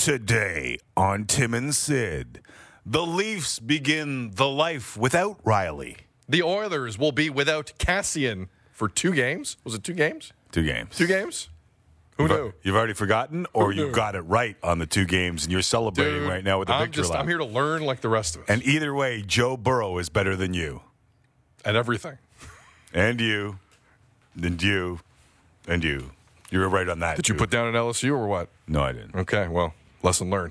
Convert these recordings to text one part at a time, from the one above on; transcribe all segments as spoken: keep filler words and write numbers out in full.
Today on Tim and Sid, the Leafs begin the life without Riley. The Oilers will be without Kassian for two games. Was it two games? Two games. Two games? Who You've, knew? You've already forgotten, or Who you knew? got it right on the two games, and you're celebrating Dude, right now with the I'm victory just, lap. I'm here to learn like the rest of us. And either way, Joe Burrow is better than you. At everything. And you. And you. And you. You were right on that, Did you too. put down an L S U or what? No, I didn't. Okay, well, lesson learned.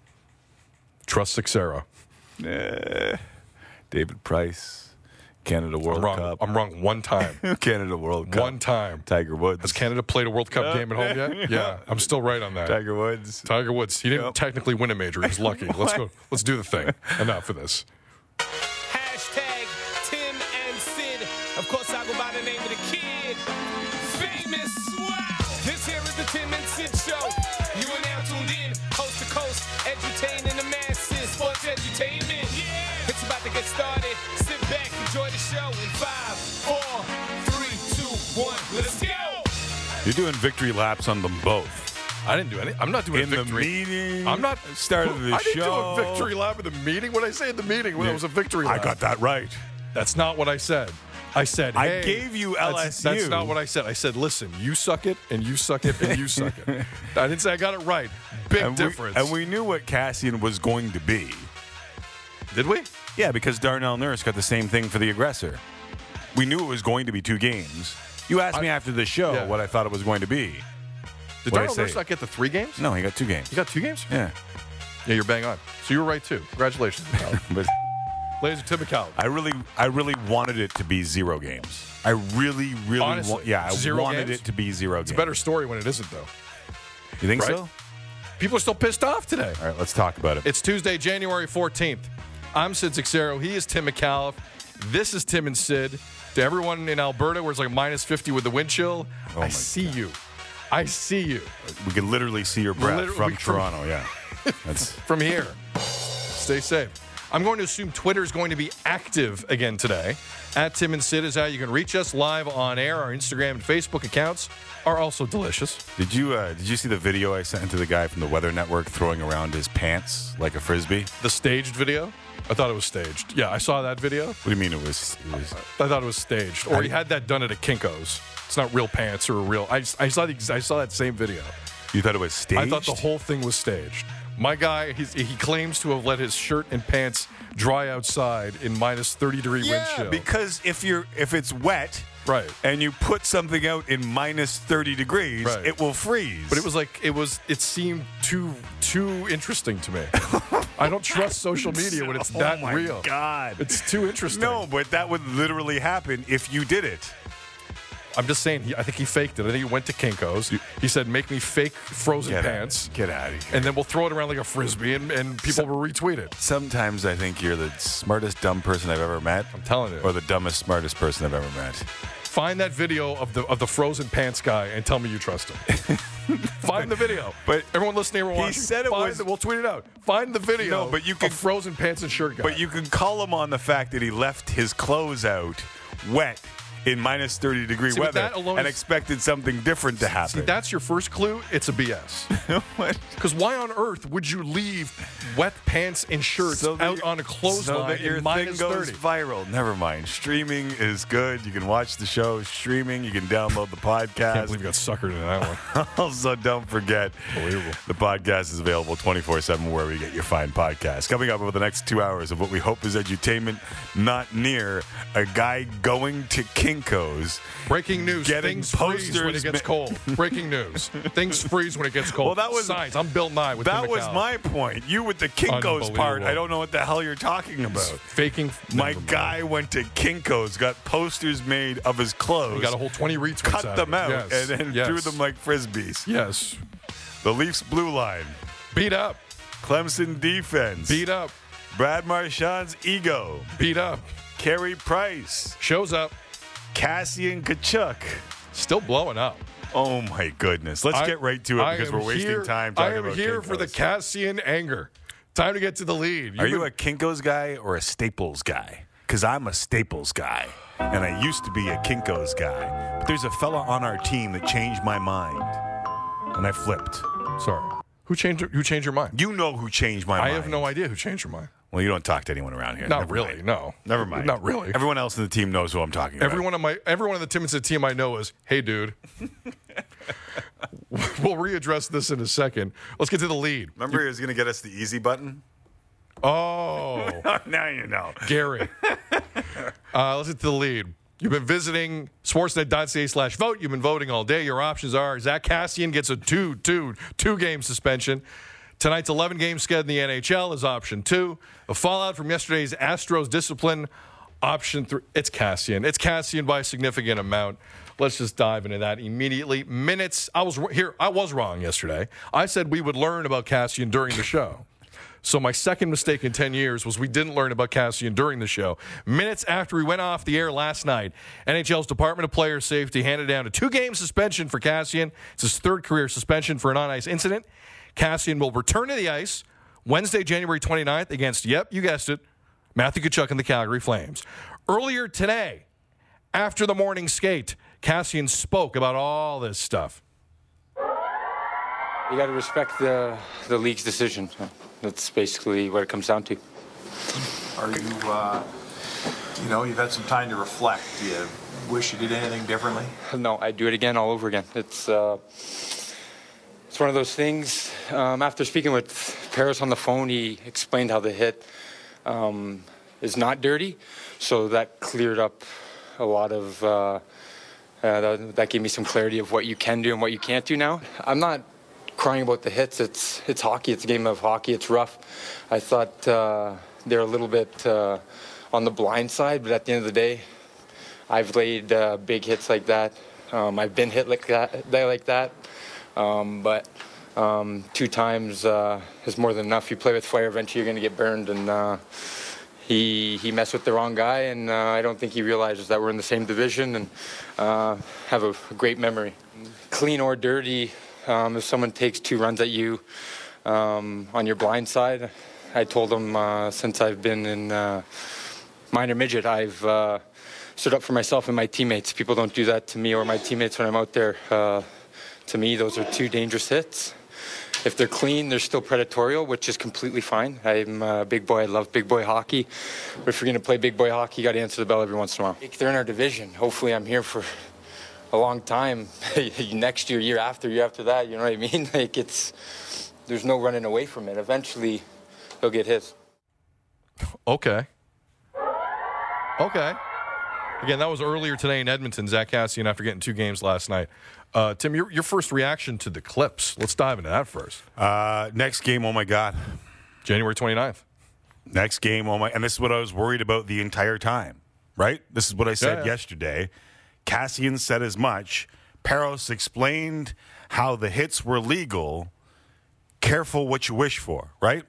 Trust Sixera. Eh, David Price, Canada World I'm wrong. Cup. I'm wrong one time. Canada World Cup. One time. Tiger Woods. Has Canada played a World Cup Yeah. game at home yet? Yeah, I'm still right on that. Tiger Woods. Tiger Woods. He didn't Yep. technically win a major. He was lucky. Let's go. Let's do the thing. Enough of this. Hashtag Tim and Sid. Of course, I go by the name of the kid. Famous. Wow. This here is the Tim and Sid show. You are now tuned in, coast to coast, edutaining the masses. Sports edutainment. Yeah. It's about to get started. Sit back, enjoy the show in five, four, three, two, one. Let's go. You're doing victory laps on them both. I didn't do any. I'm not doing In a the victory. meeting. I'm not Start of the I didn't show. do a victory lap in the meeting. What did I say in the meeting when it was a victory I lap? got that right. That's not what I said. I said, I hey, gave you that's- L S U. That's not what I said. I said, listen, you suck it, and you suck it, and you suck it. I didn't say I got it right. Big and difference. We, and we knew what Cassian was going to be. Did we? Yeah, because Darnell Nurse got the same thing for the aggressor. We knew it was going to be two games. You asked I- me after the show yeah. what I thought it was going to be. Did What'd I Darnell say? Nurse not get the three games? No, he got two games. You got two games? Yeah. Yeah, you're bang on. So you were right, too. Congratulations. But Ladies and Tim McCallum. I really I really wanted it to be zero games. I really, really Honestly, wa- yeah, I zero wanted games? it to be zero It's a games. better story when it isn't, though. You think right? so? People are still pissed off today. All right, let's talk about it. It's Tuesday, January fourteenth. I'm Sid Zixero. He is Tim McAuliffe. This is Tim and Sid. To everyone in Alberta where it's like minus fifty with the wind chill, Oh I my see you. I see you We can literally see your breath Liter- from we- from- Toronto. Yeah, that's from here. Stay safe. I'm going to assume Twitter is going to be active again today. At Tim and Sid is how you can reach us live on air. Our Instagram and Facebook accounts are also delicious. Did you uh, did you see the video I sent to the guy from the Weather Network throwing around his pants like a frisbee? The staged video? I thought it was staged. Yeah, I saw that video. What do you mean it was? It was I thought it was staged. Or he had that done at a Kinko's. It's not real pants or a real. I, I saw the I saw that same video. you thought it was staged? I thought the whole thing was staged. My guy, he's, he claims to have let his shirt and pants dry outside in minus thirty degree wind yeah, chill. because if you're if it's wet, Right. and you put something out in minus thirty degrees, Right. it will freeze. But it was like it was. It seemed too too interesting to me. I don't trust social media when it's Oh that my real. God. It's too interesting. No, but that would literally happen if you did it. I'm just saying. He, I think he faked it. I think he went to Kinko's. He said, "Make me fake frozen Get pants, out, get out of here. and then we'll throw it around like a frisbee, and, and people will retweet it." Sometimes I think you're the smartest dumb person I've ever met. I'm telling you. Or the dumbest smartest person I've ever met. Find that video of the of the frozen pants guy and tell me you trust him. Find the video. But everyone listening, everyone he watching, said it find was- it, we'll tweet it out. Find the video. No, but you of can- frozen pants and shirt guy. But you can call him on the fact that he left his clothes out wet in minus thirty degree See, but weather that alone and is- expected something different to happen. See, that's your first clue. It's a B S. What? Because why on earth would you leave wet pants and shirts that out your- on a clothesline so that your in thing minus goes thirty? viral. Never mind. Streaming is good. You can watch the show streaming. You can download the Can't podcast. believe you got suckered in that one. Also, don't forget, Unbelievable. the podcast is available twenty-four seven wherever you get your fine podcasts. Coming up over the next two hours of what we hope is edutainment, not near, a guy going to Kinko's. Breaking news. Getting Things freeze when it posters gets ma- cold. Breaking news. Things freeze when it gets cold. Well, that was- Signs. I'm Bill Nye with That Tim was McCallum. my point. You with the Kinko's part, Unbelievable. I don't know what the hell you're talking about. Faking. My Never mind. guy went to Kinko's, got posters made of his clothes, He got a whole twenty retweets cut out them of it. out, Yes. and then yes. threw them like frisbees. Yes. The Leafs blue line, Beat up. Clemson defense, Beat up. Brad Marchand's ego, Beat up. Carey Price, Shows up. Cassian Kachuk. Still blowing up. Oh my goodness! Let's I- get right to it I because am we're wasting here- time I talking am about here for the Kinko's. Cassian anger. Time to get to the lead. Are You've you been- a Kinko's guy or a Staples guy? Because I'm a Staples guy, and I used to be a Kinko's guy. But there's a fella on our team that changed my mind, and I flipped. Sorry. Who changed Who changed your mind? You know who changed my I mind. have no idea who changed your mind. Well, you don't talk to anyone around here. Not Never really, mind. no. Never mind. Not really. Everyone else in the team knows who I'm talking about. Everyone on my everyone on the Tim and Sid team I know is, hey, dude. We'll readdress this in a second. Let's get to the lead. Remember, he was going to get us the easy button? Oh. Now you know. Gary. Uh, let's get to the lead. You've been visiting sportsnet.ca slash vote. You've been voting all day. Your options are Zach Kassian gets a two, two, two-game suspension. Tonight's eleven-game sked in the N H L is option two. The fallout from yesterday's Astros discipline, option three. It's Kassian. It's Kassian by a significant amount. Let's just dive into that immediately. Minutes. I was here. I was wrong yesterday. I said we would learn about Kassian during the show. So my second mistake in ten years was we didn't learn about Kassian during the show. Minutes after we went off the air last night, N H L's Department of Player Safety handed down a two-game suspension for Kassian. It's his third career suspension for an on-ice incident. Kassian will return to the ice Wednesday, January twenty-ninth against, yep, you guessed it, Matthew Tkachuk and the Calgary Flames. Earlier today, after the morning skate, Kassian spoke about all this stuff. You got to respect the the league's decision. That's basically what it comes down to. Are you, uh, you know, you've had some time to reflect. Do you wish you did anything differently? No, I'd do it again all over again. It's uh, it's one of those things. Um, after speaking with Paris on the phone, he explained how the hit um, is not dirty, so that cleared up a lot of. Uh, uh, that, that gave me some clarity of what you can do and what you can't do now. I'm not crying about the hits. It's it's hockey. It's a game of hockey. It's rough. I thought uh, they're a little bit uh, on the blind side, but at the end of the day, I've laid uh, big hits like that. Um, I've been hit like that, like that. Um, but um, two times uh, is more than enough. You play with fire, eventually you're going to get burned. And uh, he he messed with the wrong guy, and uh, I don't think he realizes that we're in the same division and uh, have a, a great memory. Clean or dirty. Um, if someone takes two runs at you um, on your blind side, I told them uh, since I've been in uh, minor midget, I've uh, stood up for myself and my teammates. People don't do that to me or my teammates when I'm out there. Uh, to me, those are two dangerous hits. If they're clean, they're still predatorial, which is completely fine. I'm a big boy. I love big boy hockey. But if you're going to play big boy hockey, you got to answer the bell every once in a while. They're in our division. Hopefully I'm here for a long time. Next year, year after, year after that, you know what I mean? Like, it's, there's no running away from it. Eventually, he'll get his. Okay. Okay. Again, that was earlier today in Edmonton, Zach Kassian after getting two games last night. Uh, Tim, your, your first reaction to the clips. Let's dive into that first. Uh, next game, oh my God. January twenty-ninth. Next game, oh my, and this is what I was worried about the entire time, right? This is what I said Yeah, yeah. yesterday. Kassian said as much. Peros explained how the hits were legal. Careful what you wish for, right?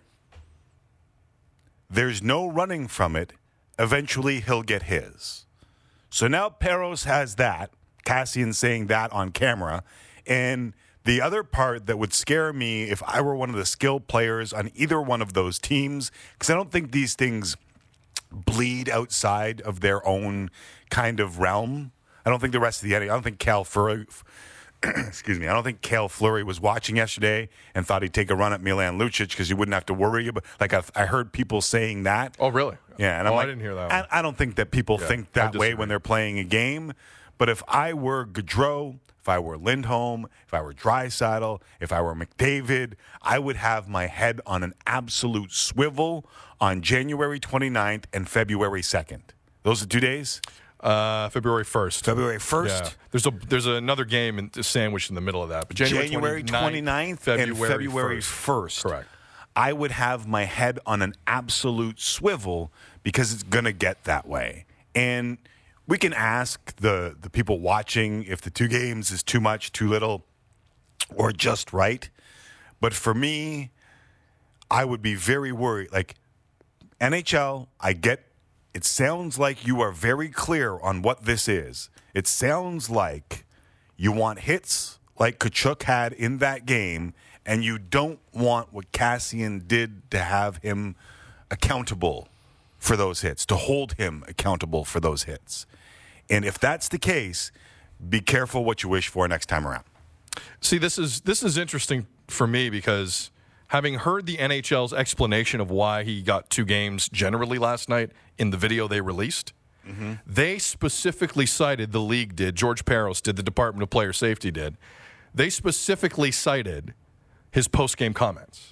There's no running from it. Eventually, he'll get his. So now Peros has that. Kassian saying that on camera. And the other part that would scare me if I were one of the skilled players on either one of those teams, because I don't think these things bleed outside of their own kind of realm. I don't think the rest of the I don't think Cal Fleury, excuse me, I don't think Cal Fleury was watching yesterday and thought he'd take a run at Milan Lucic because he wouldn't have to worry about. Like I, I heard people saying that. Oh, really? Yeah, and oh, I'm like, I didn't hear that I, one. I don't think that people Yeah, think I that way disagree. when they're playing a game. But if I were Gaudreau, if I were Lindholm, if I were Draisaitl, if I were McDavid, I would have my head on an absolute swivel on January twenty-ninth and February second. Those are two days? Uh, February first. February first? Yeah. There's a there's another game in, sandwiched in the middle of that. But January, January twenty-ninth February and February first. Correct. I would have my head on an absolute swivel because it's going to get that way. And we can ask the, the people watching if the two games is too much, too little, or just right. But for me, I would be very worried. Like, N H L, I get, it sounds like you are very clear on what this is. It sounds like you want hits like Tkachuk had in that game, and you don't want what Kassian did to have him accountable for those hits, to hold him accountable for those hits. And if that's the case, be careful what you wish for next time around. See, this is this is interesting for me because having heard the N H L's explanation of why he got two games generally last night in the video they released, mm-hmm. they specifically cited, the league did, George Peros did, the Department of Player Safety did, they specifically cited his post-game comments.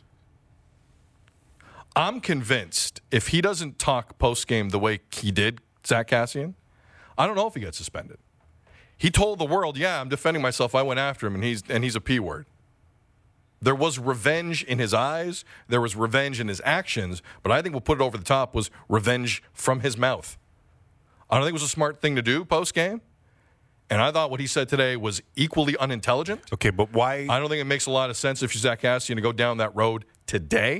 I'm convinced if he doesn't talk post-game the way he did, Zach Kassian, I don't know if he gets suspended. He told the world, yeah, I'm defending myself. I went after him, and he's and he's a P word. There was revenge in his eyes. There was revenge in his actions. But I think what put it over the top was revenge from his mouth. I don't think it was a smart thing to do post-game. And I thought what he said today was equally unintelligent. Okay, but why? I don't think it makes a lot of sense if you're Zach Kassian to go down that road today.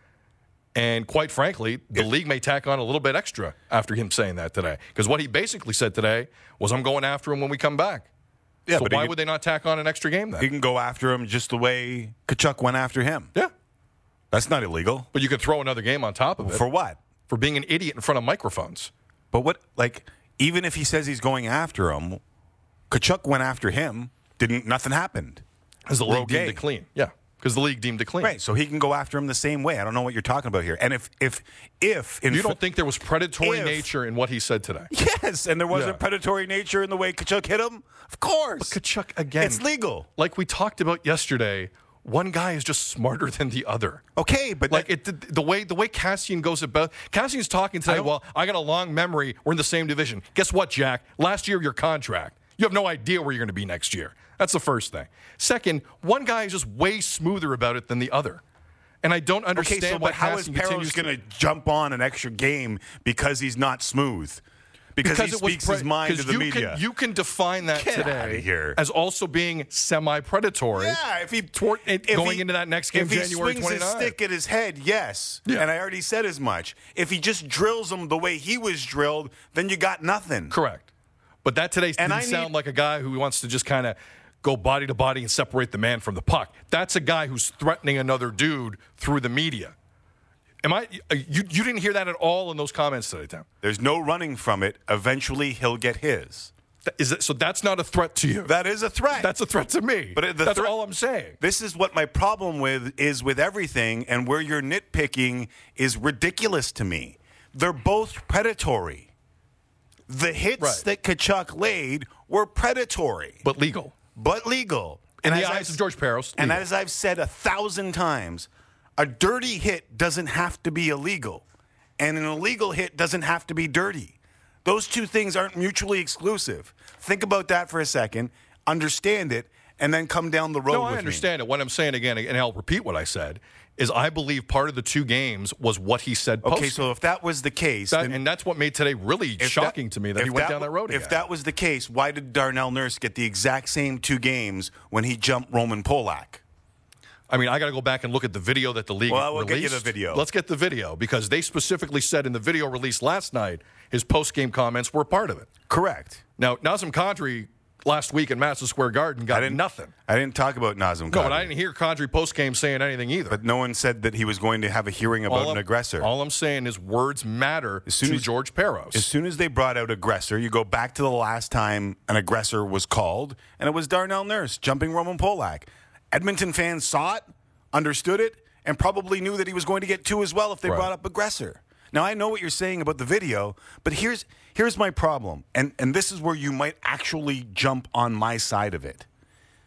And quite frankly, the if, league may tack on a little bit extra after him saying that today. Because what he basically said today was, I'm going after him when we come back. Yeah, so but why can, would they not tack on an extra game then? He can go after him just the way Tkachuk went after him. Yeah. That's not illegal. But you could throw another game on top of it. For what? For being an idiot in front of microphones. But what, like, even if he says he's going after him, Tkachuk went after him, didn't, nothing happened. Because the We're league deemed okay. it clean. Yeah. Because the league deemed it clean. Right, so he can go after him the same way. I don't know what you're talking about here. And if, if, if... In you don't f- think there was predatory if, nature in what he said today? Yes, and there wasn't Yeah. predatory nature in the way Tkachuk hit him? Of course. But Tkachuk, again... It's legal. Like we talked about yesterday, one guy is just smarter than the other. Okay, but... Like that, it, the way the way Kassian goes about... Kassian's talking today, I well, I got a long memory. We're in the same division. Guess what, Jack? Last year, your contract. You have no idea where you're going to be next year. That's the first thing. Second, one guy is just way smoother about it than the other. And I don't understand okay, so why but how is Kassian Peros continues to- going to jump on an extra game because he's not smooth? Because, he it was speaks pre- his mind to 'cause the you media. Can, you can define that Get today outta here. as also being semi-predatory. Yeah, if he toward, if going he, into that next game, if he January swings his twenty-ninth. stick at his head, yes. Yeah. And I already said as much. If he just drills him the way he was drilled, then you got nothing. Correct. But that today And didn't I sound need- like a guy who wants to just kind of go body to body and separate the man from the puck. That's a guy who's threatening another dude through the media. Am I? You, you didn't hear that at all in those comments today, Tim. There's no running from it. Eventually, he'll get his. That- Is that, so that's not a threat to you. That is a threat. That's a threat to me. But the that's thre- all I'm saying. This is what my problem with is with everything, and where you're nitpicking is ridiculous to me. They're both predatory. The hits Right. that Tkachuk laid were predatory, But legal. but legal. In And the as eyes I've- of George Peros, And legal. as I've said a thousand times, a dirty hit doesn't have to be illegal, and an illegal hit doesn't have to be dirty. Those two things aren't mutually exclusive. Think about that for a second, understand it, and then come down the road No, with I me. understand it. What I'm saying again, and I'll repeat what I said, is I believe part of the two games was what he said post. Okay, so if that was the case, That, then and that's what made today really if shocking to me that if he went down that road again. If that was the case, why did Darnell Nurse get the exact same two games when he jumped Roman Polak? I mean, I got to go back and look at the video that the league Well, we'll released. get you the video. Let's get the video because they specifically said in the video released last night his post-game comments were a part of it. Correct. Now, Nazem Kadri last week in Madison Square Garden got I didn't nothing. I didn't talk about Nazem No, Kadri. but I didn't hear Kadri post-game saying anything either. But no one said that he was going to have a hearing about all an I'm, aggressor. All I'm saying is words matter soon to as- George Peros. As soon as they brought out aggressor, you go back to the last time an aggressor was called, and it was Darnell Nurse jumping Roman Polak. Edmonton fans saw it, understood it, and probably knew that he was going to get two as well if they Right. brought up aggressor. Now, I know what you're saying about the video, but here's here's my problem, and, and this is where you might actually jump on my side of it.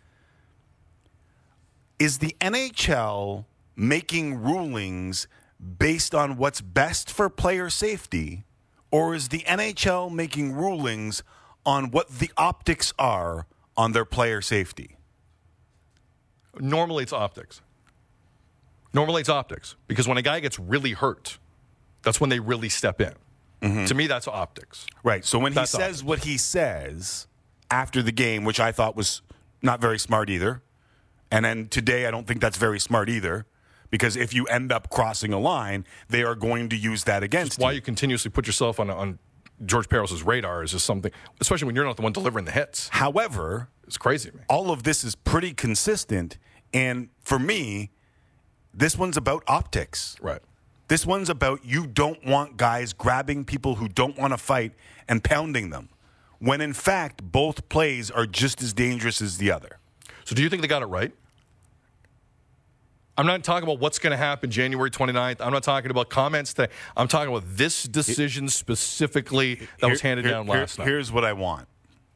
Is the N H L making rulings based on what's best for player safety, or is the N H L making rulings on what the optics are on their player safety? Normally it's optics. Normally it's optics because when a guy gets really hurt, that's when they really step in. Mm-hmm. To me, that's optics. Right. So when That's he says optics. what he says after the game, which I thought was not very smart either, and then today I don't think that's very smart either, because if you end up crossing a line, they are going to use that against Why you. you continuously put yourself on on George Peros' radar is just something, especially when you're not the one delivering the hits. However, It's crazy to me. all of this is pretty consistent, and for me, this one's about optics. Right. This one's about you don't want guys grabbing people who don't want to fight and pounding them, when in fact both plays are just as dangerous as the other. So do you think they got it right? I'm not talking about what's going to happen January twenty-ninth. I'm not talking about comments today. I'm talking about this decision specifically that was handed Here- down here- last night. Here's what I want.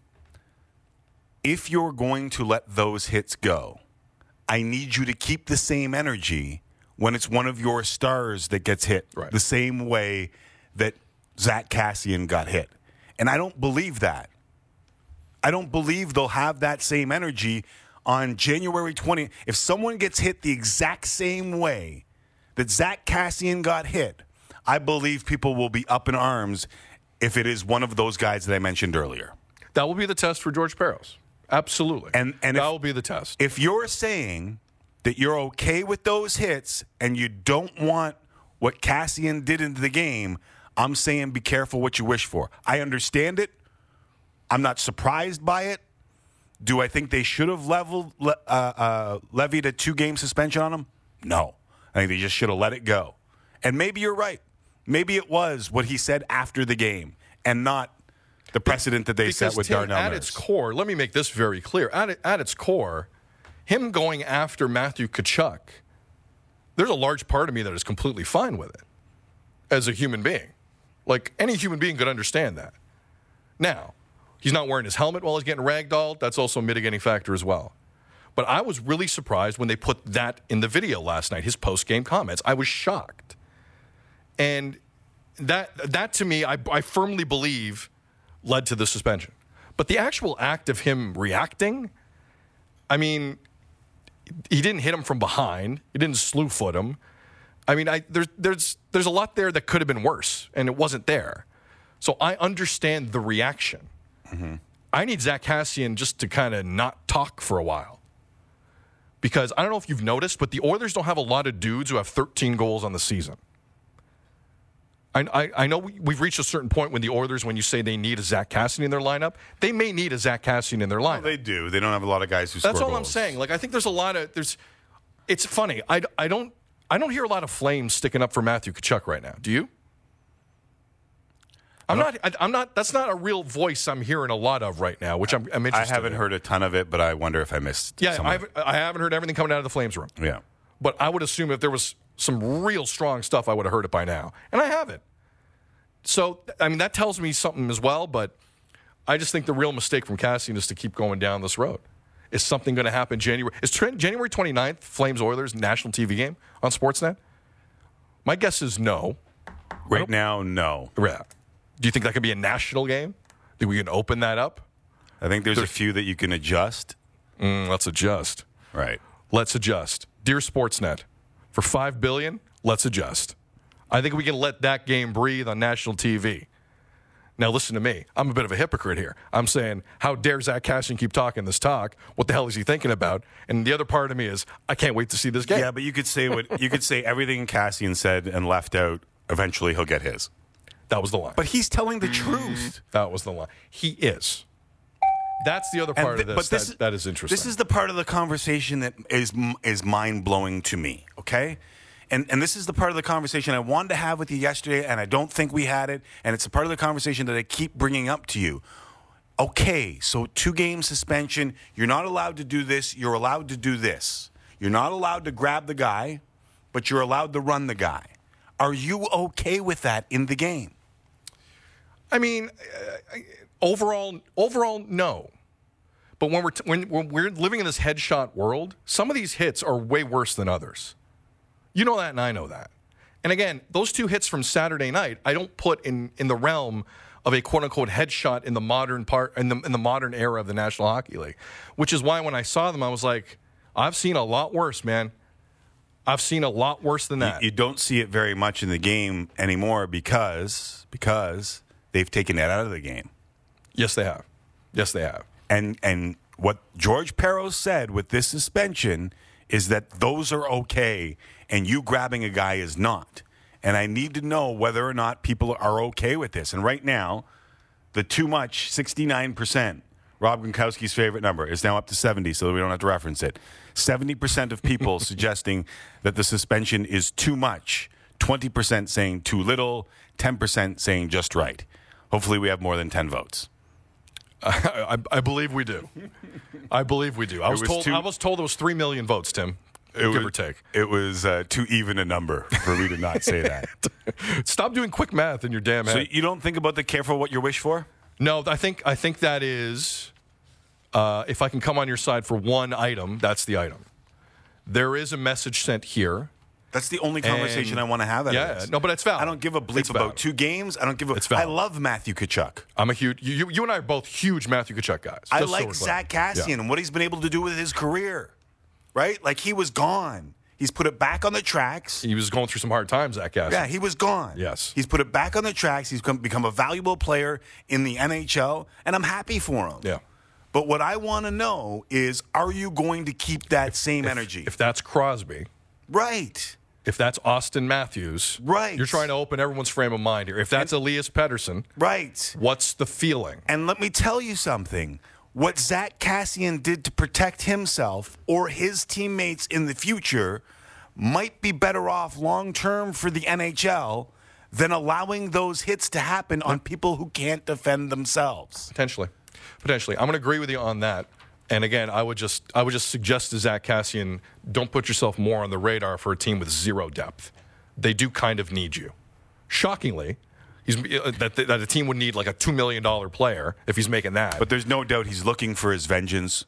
If you're going to let those hits go, I need you to keep the same energy when it's one of your stars that gets hit, Right. the same way that Zach Kassian got hit. And I don't believe that. I don't believe they'll have that same energy on January twentieth. If someone gets hit the exact same way that Zach Kassian got hit, I believe people will be up in arms if it is one of those guys that I mentioned earlier. That will be the test for George Peros. Absolutely. And- and that if- will be the test. If you're saying that you're okay with those hits and you don't want what Kassian did into the game, I'm saying be careful what you wish for. I understand it. I'm not surprised by it. Do I think they should have leveled, le- uh, uh, levied a two-game suspension on him? No. I think they just should have let it go. And maybe you're right. Maybe it was what he said after the game and not the precedent that they Because set with Tim, Darnell at Nurse. its core, let me make this very clear. At, it, at its core, him going after Matthew Tkachuk, there's a large part of me that is completely fine with it as a human being. Like, any human being could understand that. Now, he's not wearing his helmet while he's getting ragdolled. That's also a mitigating factor as well. But I was really surprised when they put that in the video last night, his post-game comments. I was shocked. And that, that to me, I, I firmly believe led to the suspension. But the actual act of him reacting, I mean, he didn't hit him from behind. He didn't slew foot him. I mean, I, there's, there's, there's a lot there that could have been worse, and it wasn't there. So I understand the reaction. Mm-hmm. I need Zach Kassian just to kind of not talk for a while. Because I don't know if you've noticed, but the Oilers don't have a lot of dudes who have thirteen goals on the season. I, I, I know we, we've reached a certain point when the Oilers, when you say they need a Zach Kassian in their lineup, they may need a Zach Kassian in their lineup. Well, they do. They don't have a lot of guys who That's score all I'm goals. saying. Like, I think there's a lot of there's. It's funny. I, I don't I don't hear a lot of flames sticking up for Matthew Tkachuk right now. Do you? I'm not. I, I'm not. That's not a real voice I'm hearing a lot of right now, which I'm, I'm I interested. haven't in. heard a ton of it, but I wonder if I missed Yeah, some I of it. haven't, I haven't heard everything coming out of the Flames room. Yeah. But I would assume if there was some real strong stuff, I would have heard it by now, and I haven't. So, I mean, that tells me something as well, but I just think the real mistake from Kassian is to keep going down this road. Is something going to happen January? Is trend, January twenty-ninth, Flames-Oilers national T V game on Sportsnet? My guess is no. Right now, no. Yeah. Do you think that could be a national game? Think we can open that up? I think there's a few that you can adjust. Mm, let's adjust. Right. Let's adjust. Dear Sportsnet, for five billion dollars, let's adjust. I think we can let that game breathe on national T V. Now, listen to me. I'm a bit of a hypocrite here. I'm saying, how dare Zach Kassian keep talking this talk? What the hell is he thinking about? And the other part of me is, I can't wait to see this game. Yeah, but you could say what you could say everything Kassian said and left out. Eventually, he'll get his. That was the line. But he's telling the truth. That was the line. He is. That's the other part And th- of this, but this that, is- that is interesting. This is the part of the conversation that is is mind blowing to me. Okay, and and this is the part of the conversation I wanted to have with you yesterday, and I don't think we had it. And it's a part of the conversation that I keep bringing up to you. Okay, so two game suspension. You're not allowed to do this. You're allowed to do this. You're not allowed to grab the guy, but you're allowed to run the guy. Are you okay with that in the game? I mean, uh, overall, overall, no. But when we're t- when, when we're living in this headshot world, some of these hits are way worse than others. You know that, and I know that. And again, those two hits from Saturday night, I don't put in, in the realm of a quote unquote headshot in the modern part in the in the modern era of the National Hockey League. Which is why when I saw them, I was like, I've seen a lot worse, man. I've seen a lot worse than that. You, you don't see it very much in the game anymore because because they've taken it out of the game. Yes, they have. Yes, they have. And and what George Peros said with this suspension is that those are okay, and you grabbing a guy is not. And I need to know whether or not people are okay with this. And right now, the too much, sixty-nine percent, Rob Gronkowski's favorite number, is now up to seventy, so we don't have to reference it. seventy percent of people suggesting that the suspension is too much, twenty percent saying too little, ten percent saying just right. Hopefully we have more than ten votes. I, I, I believe we do. I believe we do. I was, was told. too- I was told it was three million votes, Tim. It give was, or take. It was uh, too even a number for me to not say that. Stop doing quick math in your damn head. So you don't think about the careful what you wish for? No, I think I think that is. Uh, if I can come on your side for one item, that's the item. There is a message sent here. That's the only conversation And- I want to have. Out yeah, of this. no, but it's valid. I don't give a bleep It's about valid. two games. I don't give a. It's I valid. love Matthew Tkachuk. I'm a huge. You, you and I are both huge Matthew Tkachuk guys. I just so like we're clear. Zach Kassian Yeah. and what he's been able to do with his career. Right, like he was gone. He's put it back on the tracks. He was going through some hard times, Zach Kassian. Yeah, he was gone. Yes. He's put it back on the tracks. He's come, become a valuable player in the N H L, and I'm happy for him. Yeah. But what I want to know is, are you going to keep that same If- energy? If that's Crosby, right. if that's Austin Matthews, Right. You're trying to open everyone's frame of mind here. If that's Elias Pettersson, Right. what's the feeling? And let me tell you something. What Zach Kassian did to protect himself or his teammates in the future might be better off long term for the N H L than allowing those hits to happen on people who can't defend themselves. Potentially, potentially. I'm going to agree with you on that. And again, I would just I would just suggest to Zach Kassian, don't put yourself more on the radar for a team with zero depth. They do kind of need you. Shockingly, he's uh, that that a team would need like a two million dollar player if he's making that. But there's no doubt he's looking for his vengeance.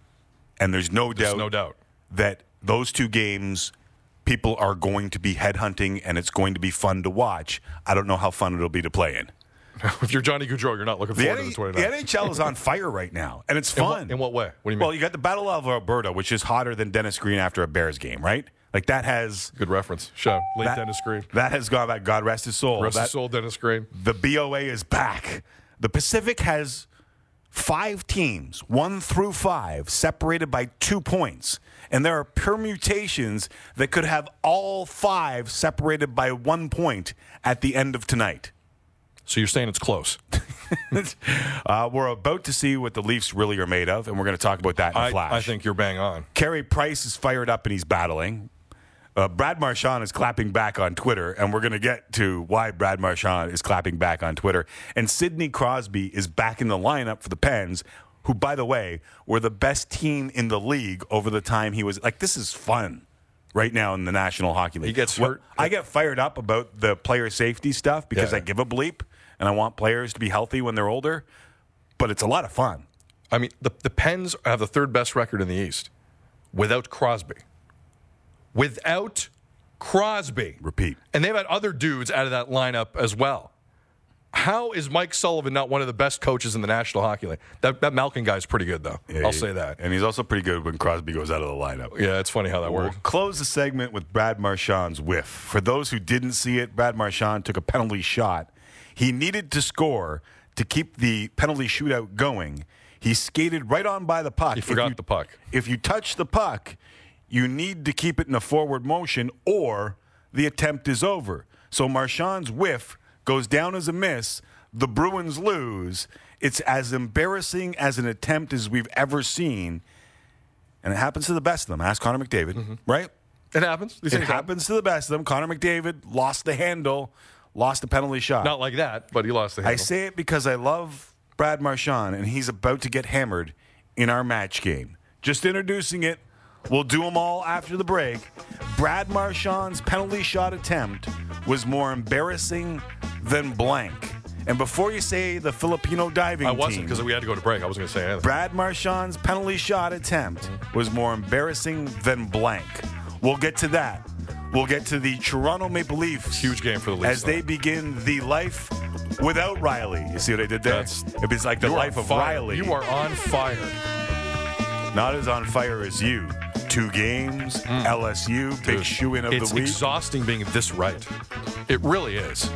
And there's no There's doubt no doubt. that those two games, people are going to be headhunting and it's going to be fun to watch. I don't know how fun it'll be to play in. If you're Johnny Gaudreau, you're not looking The, forward N- to the twenty-nine. the N H L is on fire right now, and it's in, fun. what, in what way? What do you mean? Well, you got the Battle of Alberta, which is hotter than Dennis Green after a Bears game, right? Like that has Good reference. Show. Late that, Dennis Green. That has gone back. God rest his soul. Rest That- his soul, Dennis Green. The B O A is back. The Pacific has five teams, one through five, separated by two points. And there are permutations that could have all five separated by one point at the end of tonight. So you're saying it's close? uh, we're about to see what the Leafs really are made of, and we're going to talk about that in a I, flash. I think you're bang on. Carey Price is fired up and he's battling. Uh, Brad Marchand is clapping back on Twitter, and we're going to get to why Brad Marchand is clapping back on Twitter. And Sidney Crosby is back in the lineup for the Pens, who, by the way, were the best team in the league over the time he was. Like, this is fun right now in the National Hockey League. He gets What- hurt. I get fired up about the player safety stuff because Yeah. I give a bleep, and I want players to be healthy when they're older. But it's a lot of fun. I mean, the, the Pens have the third best record in the East without Crosby. Without Crosby. Repeat. And they've had other dudes out of that lineup as well. How is Mike Sullivan not one of the best coaches in the National Hockey League? That, that Malkin guy's pretty good, though. Yeah, I'll he- say that. And he's also pretty good when Crosby goes out of the lineup. Yeah, it's funny how that We'll works. close the segment with Brad Marchand's whiff. For those who didn't see it, Brad Marchand took a penalty shot. He needed to score to keep the penalty shootout going. He skated right on by the puck. He If forgot you- the puck. If you touch the puck, you need to keep it in a forward motion or the attempt is over. So Marchand's whiff goes down as a miss. The Bruins lose. It's as embarrassing as an attempt as we've ever seen. And it happens to the best of them. Ask Connor McDavid, right? It happens. These It things happen. happens to the best of them. Connor McDavid lost the handle, lost the penalty shot. Not like that, but he lost the handle. I say it because I love Brad Marchand, and he's about to get hammered in our match game. Just introducing it. We'll do them all after the break. Brad Marchand's penalty shot attempt was more embarrassing than blank. And before you say the Filipino diving I team, wasn't because we had to go to break. I wasn't going to say anything. Brad Marchand's penalty shot attempt was more embarrassing than blank. We'll get to that. We'll get to the Toronto Maple Leafs. Huge game for the Leafs, As they though. begin the life without Riley. You see what I did there? That's- It's like the You are life on of fire. Riley. You are on fire. Not as on fire as you. Two games, L S U, big Dude, shoe-in of it's the week. exhausting being this right. It really is.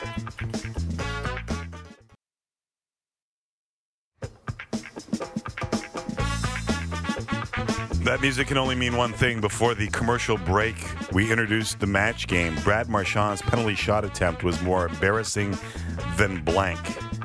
That music can only mean one thing. Before the commercial break, we introduced the match game. Brad Marchand's penalty shot attempt was more embarrassing than blank.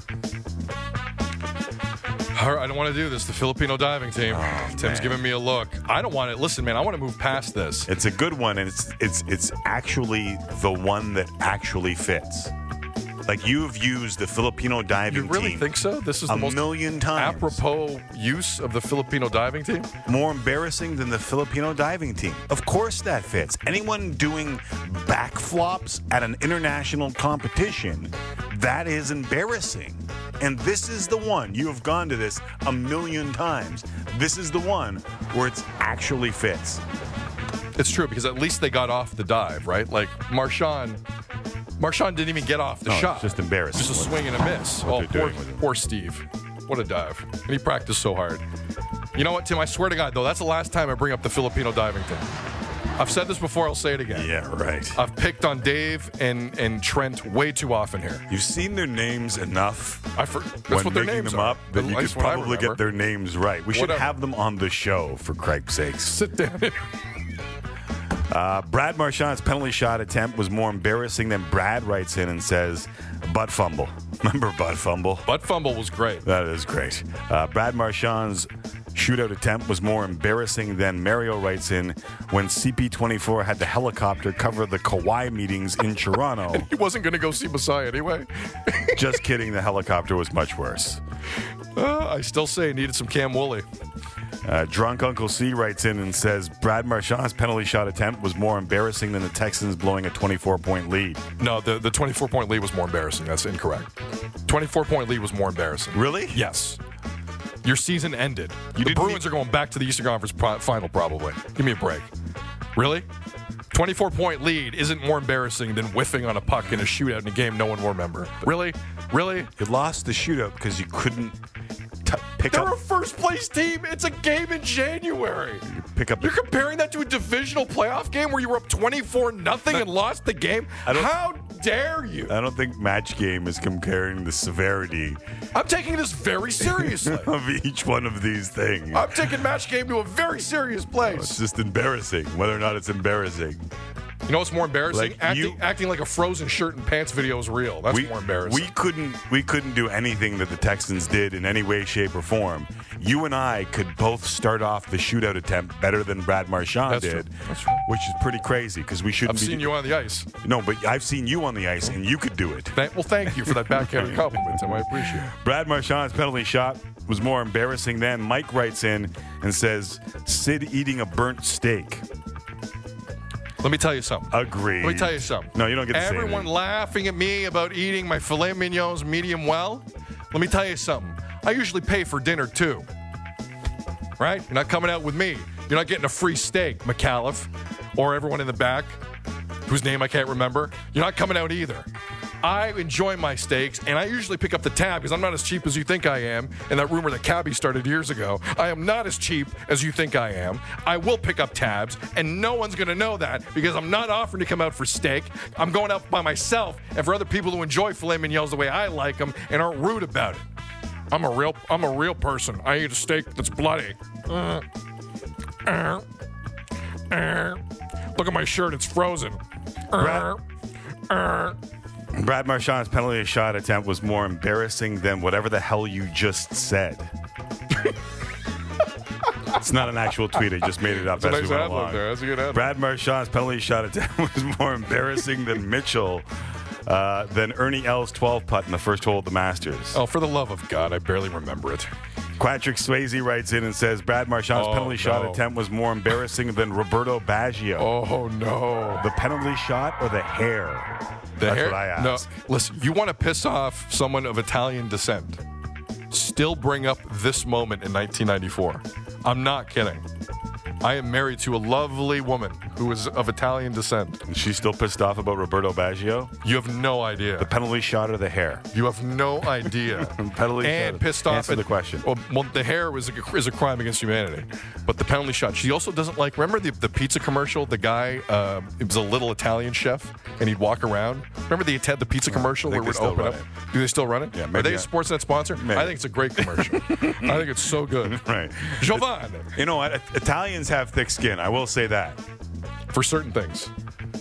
All right, I don't want to do this. The Filipino diving team. Tim's man. giving me a look. I don't want it. Listen, man, I want to move past this. It's a good one, and it's it's it's actually the one that actually fits. Like, you've used the Filipino diving You really team think so? This is the a most million times. apropos use of the Filipino diving team? More embarrassing than the Filipino diving team. Of course that fits. Anyone doing backflops at an international competition, that is embarrassing. And this is the one. You have gone to this a million times. This is the one where it actually fits. It's true, because at least they got off the dive, right? Like, Marchand, Marchand didn't even get off the No, it's shot. just embarrassing. Just a swing and a miss. what Oh, they're poor, doing with him. poor Steve. What a dive. And he practiced so hard. You know what, Tim? I swear to God, though, that's the last time I bring up the Filipino diving team. I've said this before, I'll say it again. Yeah, right. I've picked on Dave and, and Trent way too often here. You've seen their names enough I for, that's when what their making names them are. up that At you could least what I probably remember. get their names right. We should Whatever. have them on the show, for Christ's sakes. Sit down. Uh, Brad Marchand's penalty shot attempt was more embarrassing than Brad writes in and says, butt fumble. Remember butt fumble? Butt fumble was great. That is great. Uh, Brad Marchand's shootout attempt was more embarrassing than Mario writes in when C P twenty-four had the helicopter cover the Kauai meetings in Toronto. He wasn't going to go see Masai anyway. Just kidding, the helicopter was much worse. Uh, I still say he needed some Cam Woolley. Uh, Drunk Uncle C writes in and says Brad Marchand's penalty shot attempt was more embarrassing than the Texans blowing a twenty-four point lead. No, the, the twenty-four point lead was more embarrassing. That's incorrect. twenty-four point lead was more embarrassing. Really? Yes. Your season ended. You the didn't Bruins e- are going back to the Eastern Conference pro- final, probably. Give me a break. Really? twenty-four point lead isn't more embarrassing than whiffing on a puck in a shootout in a game no one will remember. Really? Really? You lost the shootout because you couldn't t- pick They're up a first place team. It's a game in January. pick up. You're comparing that to a divisional playoff game where you were up twenty-four nothing and lost the game? I don't- How dare you? I don't think Match Game is comparing the severity I'm taking this very seriously. of each one of these things. I'm taking match game to a very serious place. It's just embarrassing, whether or not it's embarrassing. You know what's more embarrassing? Like, acting, you- acting like a frozen shirt and pants video is real. That's we, more embarrassing. we couldn't we couldn't do anything that the Texans did in any way, shape, or form. You and I could both start off the shootout attempt better than Brad Marchand That's true. did, That's true. which is pretty crazy because we shouldn't I've be. seen you on the ice. No, but I've seen you on the ice, and you could do it. Thank, well, thank you for that backhanded compliment, Tim. I appreciate it. Brad Marchand's penalty shot was more embarrassing than Mike writes in and says Sid eating a burnt steak. Let me tell you something. Agreed. Let me tell you something. No, you don't get to say Everyone anything. laughing at me about eating my filet mignons medium well. Let me tell you something. I usually pay for dinner too. Right? You're not coming out with me. You're not getting a free steak, McAuliffe, or everyone in the back whose name I can't remember. You're not coming out either. I enjoy my steaks, and I usually pick up the tab because I'm not as cheap as you think I am. And that rumor that Cabby started years ago, I am not as cheap as you think I am. I will pick up tabs, and no one's going to know that because I'm not offering to come out for steak. I'm going out by myself and for other people who enjoy filet mignons the way I like them and aren't rude about it. I'm a real, I'm a real person. I eat a steak that's bloody. Uh, uh, uh. Look at my shirt; it's frozen. Uh, uh. Brad Marchand's penalty shot attempt was more embarrassing than whatever the hell you just said. It's not an actual tweet. I just made it up That's a as nice we went ad lib along. there. That's a good ad lib. Brad Marchand's penalty shot attempt was more embarrassing than Mitchell uh, than Ernie L's twelve putt in the first hole of the Masters. Oh, for the love of God, I barely remember it. Quatrick Swayze writes in and says Brad Marchand's Oh, penalty shot no. attempt was more embarrassing than Roberto Baggio. Oh no, The penalty shot or the hair? the That's hair. what I asked. No, listen. You want to piss off someone of Italian descent? Still bring up this moment in nineteen ninety-four. I'm not kidding. I am married to a lovely woman who is of Italian descent. And she's still pissed off about Roberto Baggio? You have no idea. The penalty shot or the hair? You have no idea. Penalty and shot. pissed off Answer at the question. Well, well, the hair was a, is a crime against humanity, but the penalty shot. She also doesn't like. Remember the, the pizza commercial? The guy, uh, it was a little Italian chef, and he'd walk around. Remember the the pizza commercial I where think it they would still open up? run Do they still run it? Yeah, Are maybe they a I- Sportsnet sponsor? Maybe. I think it's a great commercial. I think it's so good. Right. Jovan, You know what? Italians have thick skin. I will say that. for certain things.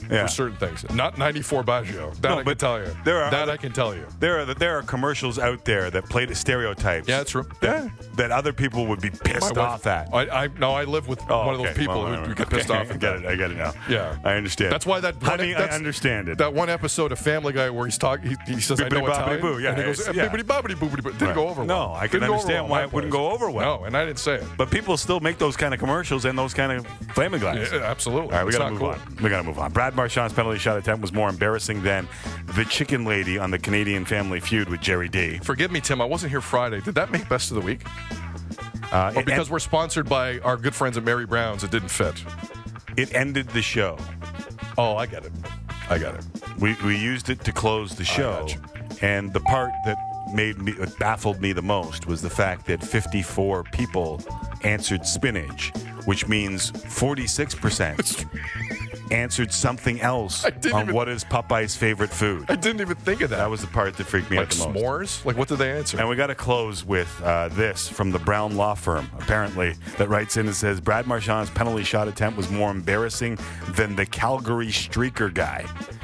Yeah. for certain things. Not ninety-four Baggio. That No, I can but tell you. there are that other- I can tell you. There are there are commercials out there that play to stereotypes. Yeah, true. That, Yeah. that other people would be pissed My off wife- at. I, I no, I live with Oh, one of those okay. people Well, who, who okay. get pissed off. I at get that. it. I get it now. Yeah, I understand. That's why that Honey, one, I that's, understand it. That one episode of Family Guy where he's talking, he, he says, "I know Bibbidi bobbidi Italian," boo, yeah, and he goes, it's- yeah. "Bibbidi bobbidi boobidi boo." Didn't Right. go over No, well. I can Didn't go over understand well why in it my wouldn't place. go over well. No, and I didn't say it. But people still make those kind of commercials and those kind of flaming glasses. Yeah, absolutely. All right, we It's got to not move cool. on. We got to move on. Brad Marchand's penalty shot attempt was more embarrassing than the chicken lady on the Canadian Family Feud with Jerry D. Forgive me, Tim. I wasn't here Friday. Did that make best of the week? Uh, Or it, because en- we're sponsored by our good friends at Mary Brown's, it didn't fit. it ended the show. Oh, I get it. I get it. We we used it to close the show, got you. and the part that made me what baffled me the most was the fact that fifty-four people answered spinach, which means forty-six percent answered something else I didn't on even- what is Popeye's favorite food. I didn't even think of that. That was the part that freaked me like out the most. s'mores? Like, what did they answer? And we got to close with uh, this from the Brown Law Firm, apparently, that writes in and says Brad Marchand's penalty shot attempt was more embarrassing than the Calgary streaker guy.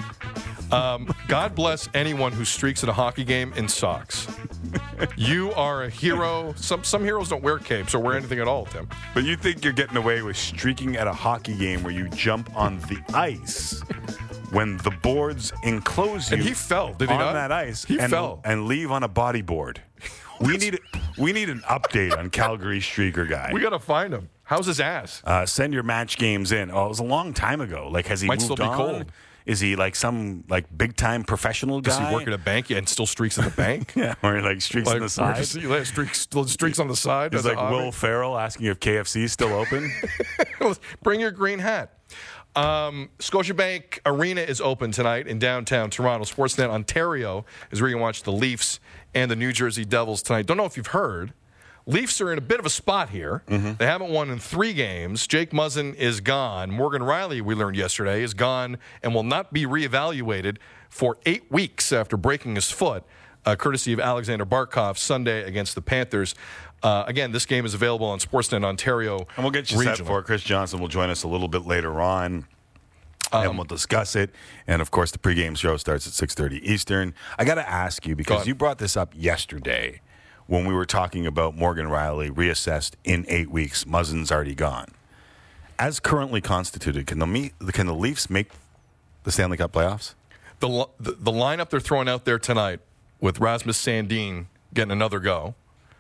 Um, God bless anyone who streaks at a hockey game in socks. You are a hero. Some some heroes don't wear capes or wear anything at all, Tim. But you think you're getting away with streaking at a hockey game where you jump on the ice when the boards enclose you And he fell, did he on not? that ice He and, fell. and leave on a bodyboard. We need we need an update on Calgary streaker guy. We got to find him. How's his ass? Uh, send your match games in. Oh, it was a long time ago. Like, has he Might moved still be on? cold. Is he like some like big time professional guy? Does he work at a bank and still streaks at the bank? Yeah, or he like streaks Like, on the where side. does he- like, streaks, streaks on the side. He's as a like hobby? Will Ferrell asking if K F C is still open. Bring your green hat. Um, Scotiabank Arena is open tonight in downtown Toronto. Sportsnet Ontario is where you can watch the Leafs and the New Jersey Devils tonight. Don't know if you've heard. Leafs are in a bit of a spot here. Mm-hmm. They haven't won in three games. Jake Muzzin is gone. Morgan Riley, we learned yesterday, is gone and will not be reevaluated for eight weeks after breaking his foot, uh, courtesy of Alexander Barkov Sunday against the Panthers. Uh, again, this game is available on Sportsnet Ontario. And we'll get you set Regional. for it. Chris Johnson will join us a little bit later on. Um, and we'll discuss it. And, of course, the pregame show starts at six thirty Eastern. I got to ask you, because on. you brought this up yesterday when we were talking about Morgan Riley reassessed in eight weeks. Muzzin's already gone. As currently constituted, can the, me- can the Leafs make the Stanley Cup playoffs? The, li- the the lineup they're throwing out there tonight with Rasmus Sandin getting another go,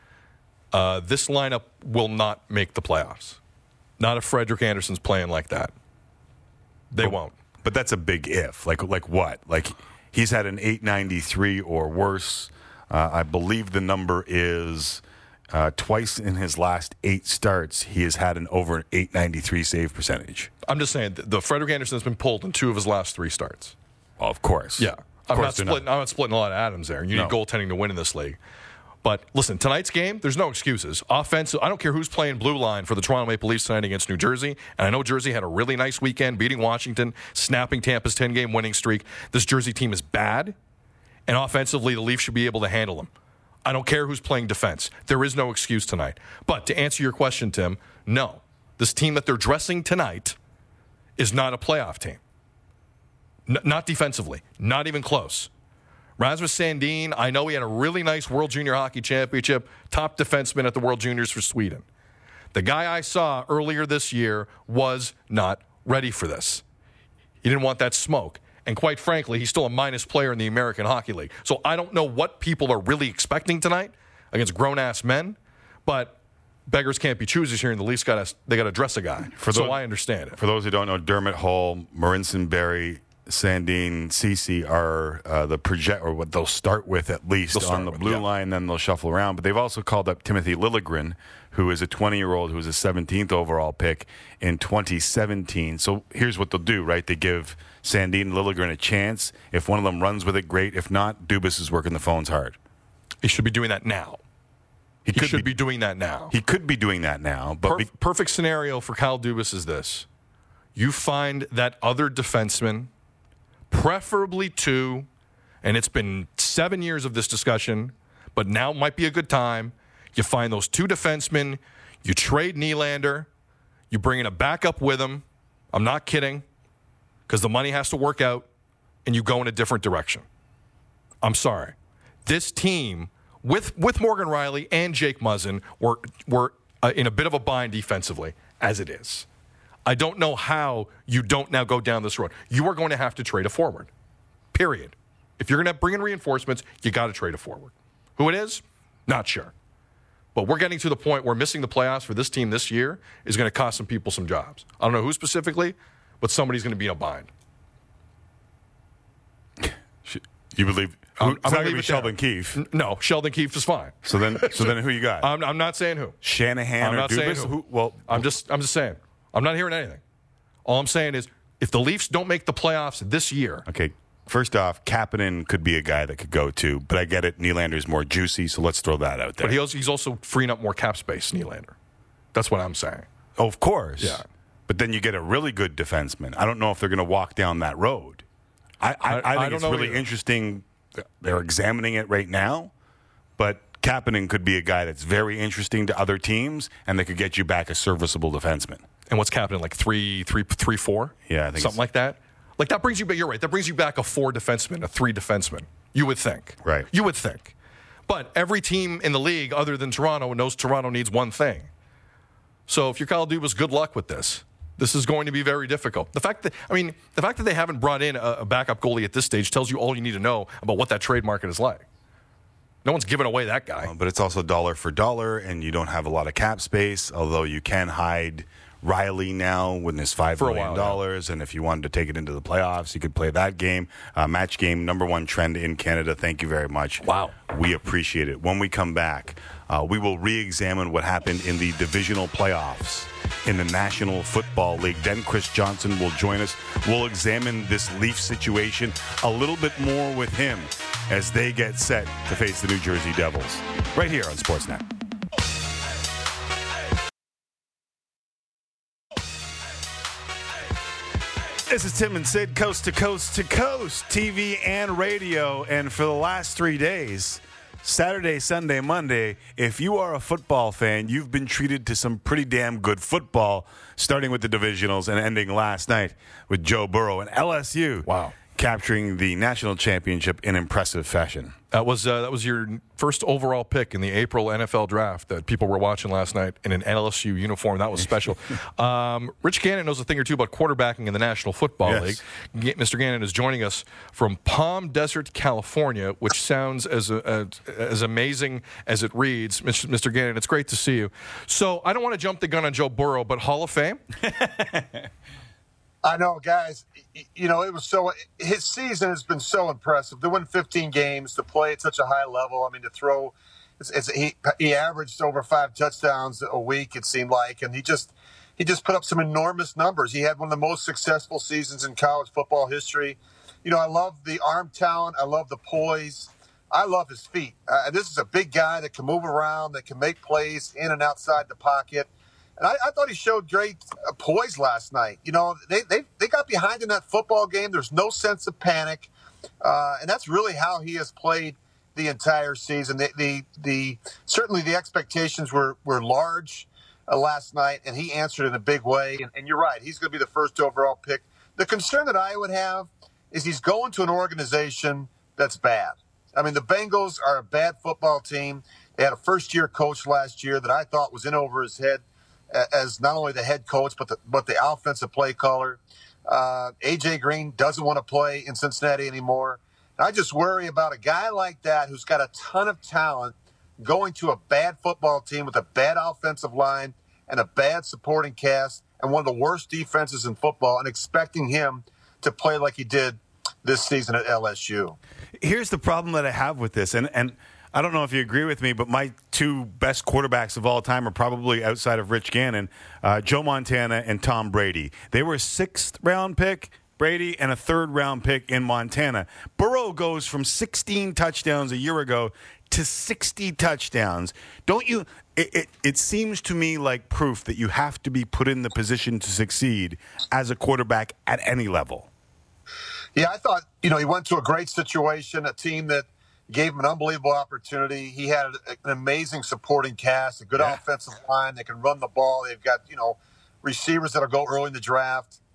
uh, this lineup will not make the playoffs. Not if Frederick Anderson's playing like that. They But- won't. But that's a big if. Like like what? Like he's had an eight ninety-three or worse. Uh, I believe the number is uh, twice in his last eight starts, he has had an over eight ninety-three save percentage. I'm just saying, the, the Frederick Anderson's been pulled in two of his last three starts. Well, of course. Yeah. Of I'm course not, they're splitting, I'm not splitting a lot of atoms there. You No. need goaltending to win in this league. But listen, tonight's game, there's no excuses. Offensive, I don't care who's playing blue line for the Toronto Maple Leafs tonight against New Jersey. And I know Jersey had a really nice weekend beating Washington, snapping Tampa's ten-game winning streak. This Jersey team is bad, and offensively, the Leafs should be able to handle them. I don't care who's playing defense. There is no excuse tonight. But to answer your question, Tim, no. This team that they're dressing tonight is not a playoff team. N- not defensively. Not even close. Rasmus Sandin, I know he had a really nice World Junior Hockey Championship, top defenseman at the World Juniors for Sweden. The guy I saw earlier this year was not ready for this. He didn't want that smoke. And quite frankly, he's still a minus player in the American Hockey League. So I don't know what people are really expecting tonight against grown-ass men, but beggars can't be choosers here, and the Leafs got they got to dress a guy. For so those- I understand it. For those who don't know, Dermot Hall, Marinson Berry, Sandine, Cece are uh, the project, or what they'll start with at least They'll start on the with, blue yeah. line, then they'll shuffle around. But they've also called up Timothy Liljegren, who is a twenty-year-old who was a seventeenth overall pick in twenty seventeen. So here's what they'll do, right? They give Sandine and Liljegren a chance. If one of them runs with it, great. If not, Dubas is working the phones hard. He should be doing that now. He, He could should be, be doing that now. He could be doing that now, but Per- be, perfect scenario for Kyle Dubas is this. You find that other defenseman, preferably two, and it's been seven years of this discussion, but now might be a good time. You find those two defensemen, you trade Nylander, you bring in a backup with him. I'm not kidding. because the money has to work out and you go in a different direction. I'm sorry. This team, with with Morgan Riley and Jake Muzzin, were, were uh, in a bit of a bind defensively, as it is. I don't know how you don't now go down this road. You are going to have to trade a forward, period. If you're going to bring in reinforcements, you got to trade a forward. Who it is? Not sure. But we're getting to the point where missing the playoffs for this team this year is going to cost some people some jobs. I don't know who specifically, but somebody's going to be in a bind. You believe I'm, it's I'm not going going to be Sheldon Keefe? N- no, Sheldon Keefe is fine. So then, so then, who you got? I'm, I'm not saying who. Shanahan I'm or not saying Dubas? who. Who- Well, I'm just, I'm just saying. I'm not hearing anything. All I'm saying is, if the Leafs don't make the playoffs this year, okay. First off, Kapanen could be a guy that could go too, but I get it. Nylander's more juicy, so let's throw that out there. but he also, he's also freeing up more cap space, Nylander. That's what I'm saying. Oh, of course. Yeah. But then you get a really good defenseman. I don't know if they're going to walk down that road. I, I, I- I I think don't it's know really either. interesting. They're examining it right now, but Kapanen could be a guy that's very interesting to other teams, and that could get you back a serviceable defenseman. And what's happening, like three, three, three, four? Yeah, I think something it's- like that. Like that brings you back. You're right. That brings you back a four defenseman, a three defenseman. You would think, Right. You would think, but every team in the league, other than Toronto, knows Toronto needs one thing. So if you're Kyle Dubas, good luck with this. This is going to be very difficult. The fact that I mean, the fact that they haven't brought in a, a backup goalie at this stage tells you all you need to know about what that trade market is like. No one's giving away that guy. But it's also dollar for dollar, and you don't have a lot of cap space, although you can hide Riley now with his five For a million while, dollars, and if you wanted to take it into the playoffs, you could play that game. Uh, match game, number one trend in Canada. Thank you very much. Wow. We appreciate it. When we come back, uh, we will re-examine what happened in the divisional playoffs in the National Football League. Then Chris Johnson will join us. We'll examine this Leaf situation a little bit more with him as they get set to face the New Jersey Devils. Right here on Sportsnet. This is Tim and Sid, coast to coast to coast, T V and radio. And for the last three days, Saturday, Sunday, Monday, if you are a football fan, you've been treated to some pretty damn good football, starting with the divisionals and ending last night with Joe Burrow and L S U. Wow. Capturing the national championship in impressive fashion. That was uh, that was your first overall pick in the April N F L draft that people were watching last night in an L S U uniform. That was special. um, Rich Gannon knows a thing or two about quarterbacking in the National Football Yes. League. G- Mister Gannon is joining us from Palm Desert, California, which sounds as a, as, as amazing as it reads. Mister Gannon, it's great to see you. So I don't want to jump the gun on Joe Burrow, but Hall of Fame? I know, guys. You know, it was so his season has been so impressive. To win fifteen games, to play at such a high level. I mean, to throw, it's, it's, he he averaged over five touchdowns a week. It seemed like, and he just he just put up some enormous numbers. He had one of the most successful seasons in college football history. You know, I love the arm talent. I love the poise. I love his feet. Uh, this is a big guy that can move around, that can make plays in and outside the pocket. And I, I thought he showed great uh, poise last night. You know, they, they they got behind in that football game. There's no sense of panic. Uh, and that's really how he has played the entire season. The the, the certainly the expectations were, were large uh, last night, and he answered in a big way. And, and you're right. He's going to be the first overall pick. The concern that I would have is he's going to an organization that's bad. I mean, the Bengals are a bad football team. They had a first-year coach last year that I thought was in over his head as not only the head coach, but the, but the offensive play caller. Uh, A J Green doesn't want to play in Cincinnati anymore. And I just worry about a guy like that who's got a ton of talent going to a bad football team with a bad offensive line and a bad supporting cast and one of the worst defenses in football and expecting him to play like he did this season at L S U. Here's the problem that I have with this, and, and I don't know if you agree with me, but my two best quarterbacks of all time are probably outside of Rich Gannon, uh, Joe Montana and Tom Brady. They were a sixth round pick, Brady, and a third round pick in Montana. Burrow goes from sixteen touchdowns a year ago to sixty touchdowns. Don't you? It, it, it seems to me like proof that you have to be put in the position to succeed as a quarterback at any level. Yeah, I thought, you know, he went to a great situation, a team that gave him an unbelievable opportunity. He had an amazing supporting cast, a good yeah. offensive line. They can run the ball. They've got, you know, receivers that'll go early in the draft.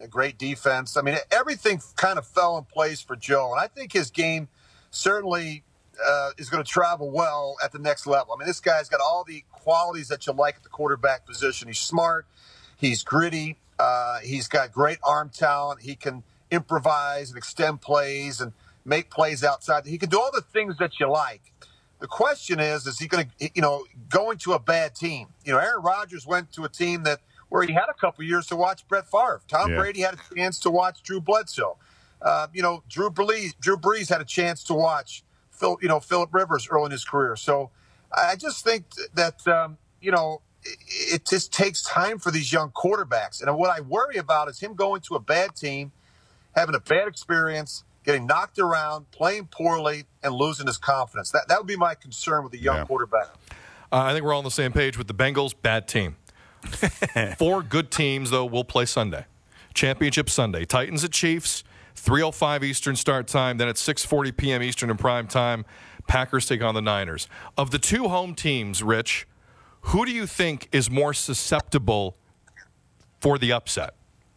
a great defense. I mean, everything kind of fell in place for Joe. And I think his game certainly uh, is going to travel well at the next level. I mean, this guy's got all the qualities that you like at the quarterback position. He's smart. He's gritty. Uh, he's got great arm talent. He can improvise and extend plays and make plays outside. He can do all the things that you like. The question is, is he going to, you know, going to a bad team? You know, Aaron Rodgers went to a team that where he had a couple years to watch Brett Favre. Tom yeah. Brady had a chance to watch Drew Bledsoe. Uh, you know, Drew Brees, Drew Brees had a chance to watch Phil, you know, Phillip Rivers early in his career. So I just think that, um, you know, it, it just takes time for these young quarterbacks. And what I worry about is him going to a bad team, having a bad experience, getting knocked around, playing poorly, and losing his confidence. That that would be my concern with a young yeah. quarterback. Uh, I think we're all on the same page with the Bengals. Bad team. Four good teams, though, will play Sunday. Championship Sunday. Titans at Chiefs, three oh five Eastern start time. Then at six forty p.m. Eastern in prime time, Packers take on the Niners. Of the two home teams, Rich, who do you think is more susceptible for the upset?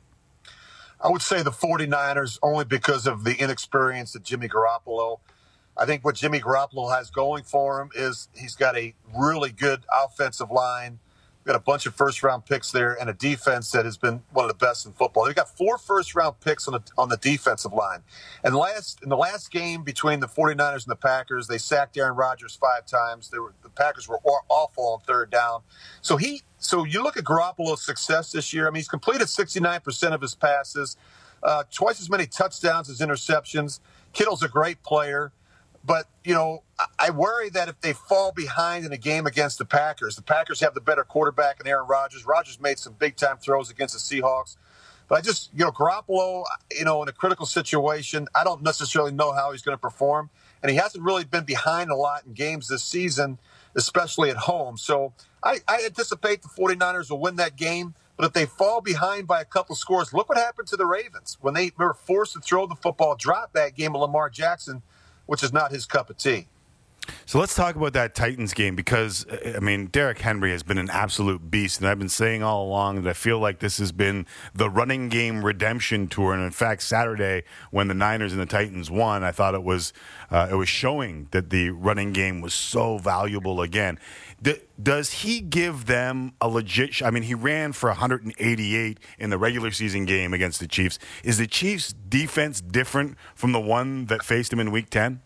I would say the 49ers only because of the inexperience of Jimmy Garoppolo. I think what Jimmy Garoppolo has going for him is he's got a really good offensive line, got a bunch of first-round picks there, and a defense that has been one of the best in football. They've got four first-round picks on the on the defensive line. And last in the last game between the 49ers and the Packers, they sacked Aaron Rodgers five times. They were the Packers were awful on third down. So he so you look at Garoppolo's success this year. I mean, he's completed sixty-nine percent of his passes, uh, twice as many touchdowns as interceptions. Kittle's a great player. But, you know, I worry that if they fall behind in a game against the Packers, the Packers have the better quarterback in Aaron Rodgers. Rodgers made some big-time throws against the Seahawks. But I just, you know, Garoppolo, you know, in a critical situation, I don't necessarily know how he's going to perform. And he hasn't really been behind a lot in games this season, especially at home. So I, I anticipate the 49ers will win that game. But if they fall behind by a couple scores, look what happened to the Ravens. When they were forced to throw the football, drop that game of Lamar Jackson, which is not his cup of tea. So let's talk about that Titans game because, I mean, Derrick Henry has been an absolute beast, and I've been saying all along that I feel like this has been the running game redemption tour. And, in fact, Saturday when the Niners and the Titans won, I thought it was uh, it was showing that the running game was so valuable again. D- does he give them a legit sh- – I mean, he ran for one hundred eighty-eight in the regular season game against the Chiefs. Is the Chiefs' defense different from the one that faced him in Week ten?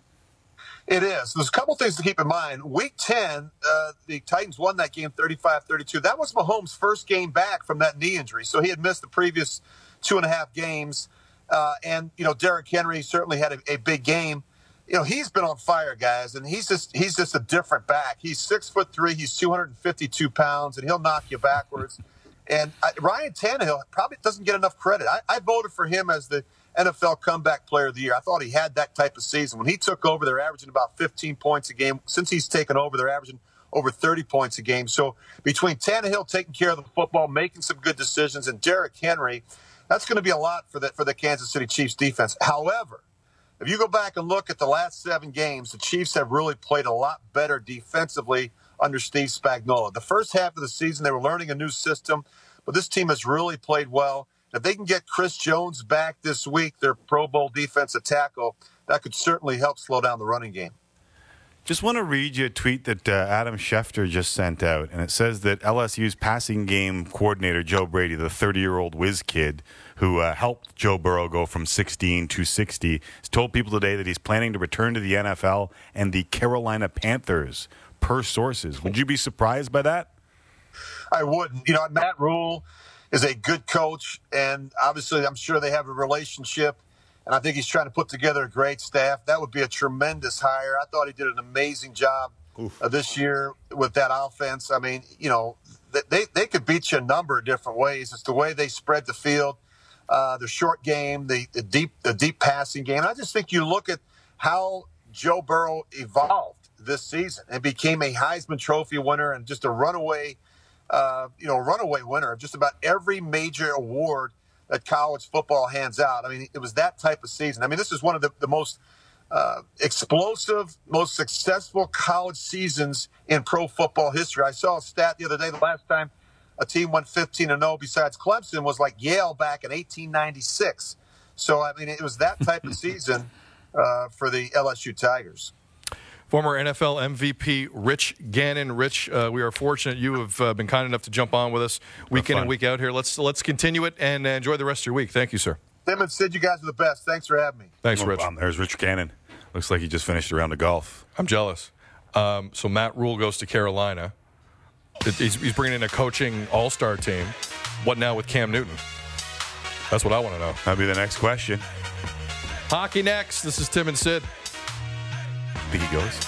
It is. There's a couple things to keep in mind. Week ten, uh, the Titans won that game thirty-five thirty-two. That was Mahomes' first game back from that knee injury. So he had missed the previous two and a half games. Uh, and, you know, Derrick Henry certainly had a, a big game. You know, he's been on fire, guys, and he's just he's just a different back. He's six foot three. He's two hundred fifty-two pounds, and he'll knock you backwards. And I, Ryan Tannehill probably doesn't get enough credit. I, I voted for him as the N F L Comeback Player of the Year. I thought he had that type of season. When he took over, they're averaging about fifteen points a game. Since he's taken over, they're averaging over thirty points a game. So between Tannehill taking care of the football, making some good decisions, and Derrick Henry, that's going to be a lot for the, for the Kansas City Chiefs defense. However, if you go back and look at the last seven games, the Chiefs have really played a lot better defensively under Steve Spagnuolo. The first half of the season, they were learning a new system, but this team has really played well. If they can get Chris Jones back this week, their Pro Bowl defensive tackle, that could certainly help slow down the running game. Just want to read you a tweet that uh, Adam Schefter just sent out, and it says that L S U's passing game coordinator, Joe Brady, the thirty-year-old whiz kid who uh, helped Joe Burrow go from sixteen to sixty, has told people today that he's planning to return to the N F L and the Carolina Panthers, per sources. Would you be surprised by that? I wouldn't. You know, Matt Rule is a good coach, and obviously I'm sure they have a relationship, and I think he's trying to put together a great staff. That would be a tremendous hire. I thought he did an amazing job uh, this year with that offense. I mean, you know, they, they could beat you a number of different ways. It's the way they spread the field, uh, the short game, the, the deep the deep passing game. And I just think you look at how Joe Burrow evolved this season and became a Heisman Trophy winner and just a runaway Uh, you know, runaway winner of just about every major award that college football hands out. I mean, it was that type of season. I mean, this is one of the, the most uh, explosive, most successful college seasons in pro football history. I saw a stat the other day, the last time a team went fifteen and oh besides Clemson was like Yale back in eighteen ninety-six. So, I mean, it was that type of season uh, for the L S U Tigers. Former N F L M V P Rich Gannon. Rich, uh, we are fortunate you have uh, been kind enough to jump on with us week in and week out here. Let's let's continue it and enjoy the rest of your week. Thank you, sir. Tim and Sid, you guys are the best. Thanks for having me. Thanks, Rich. Um, there's Rich Gannon. Looks like he just finished a round of golf. I'm jealous. Um, so Matt Rule goes to Carolina. He's, he's bringing in a coaching all-star team. What now with Cam Newton? That's what I want to know. That'll be the next question. Hockey next. This is Tim and Sid. I think he goes.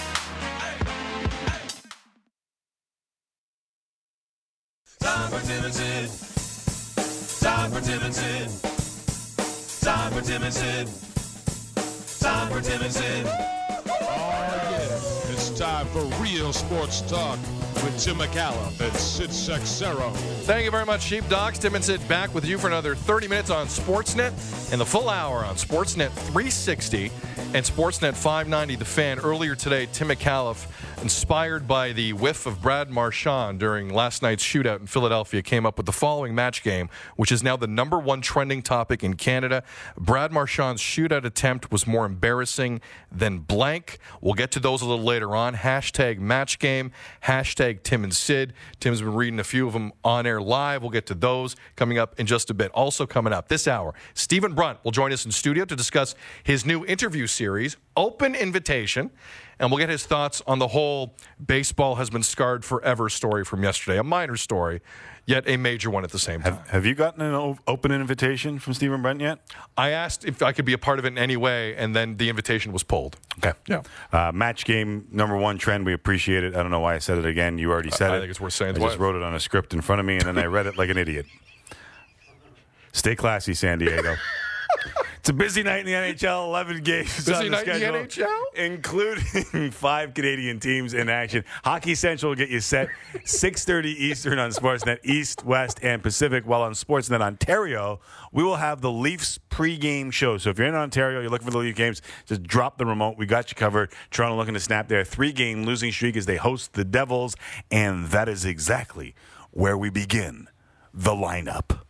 Time for Tim and Sid. Time for Tim and Sid. Time for Tim and Sid. Time for Tim and Sid. Oh, yeah. It's time for real sports talk with Tim McCallum and Sid Sexero. Thank you very much, Sheepdogs. Tim and Sid back with you for another thirty minutes on Sportsnet and the full hour on Sportsnet three sixty and Sportsnet five ninety The Fan. Earlier today, Tim McAuliffe, inspired by the whiff of Brad Marchand during last night's shootout in Philadelphia, came up with the following match game, which is now the number one trending topic in Canada. Brad Marchand's shootout attempt was more embarrassing than blank. We'll get to those a little later on. Hashtag match game. Hashtag Tim and Sid. Tim's been reading a few of them on air live. We'll get to those coming up in just a bit. Also coming up this hour, Stephen Brunt will join us in studio to discuss his new interview series, Open Invitation. And we'll get his thoughts on the whole baseball has been scarred forever story from yesterday. A minor story, yet a major one at the same time. Have, have you gotten an o- open invitation from Stephen Brent yet? I asked if I could be a part of it in any way, and then the invitation was pulled. Okay. Yeah. Uh, match game, number one trend. We appreciate it. I don't know why I said it again. You already said I it. think it's worth saying I twice. just wrote it on a script in front of me, and then I read it like an idiot. Stay classy, San Diego. It's a busy night in the N H L. eleven games Busy on the night in the schedule, N H L? including five Canadian teams in action. Hockey Central will get you set six thirty Eastern on Sportsnet East, West, and Pacific. While on Sportsnet Ontario, we will have the Leafs pregame show. So if you're in Ontario, you're looking for the Leaf games, just drop the remote. We got you covered. Toronto looking to snap their three-game losing streak as they host the Devils, and that is exactly where we begin the lineup.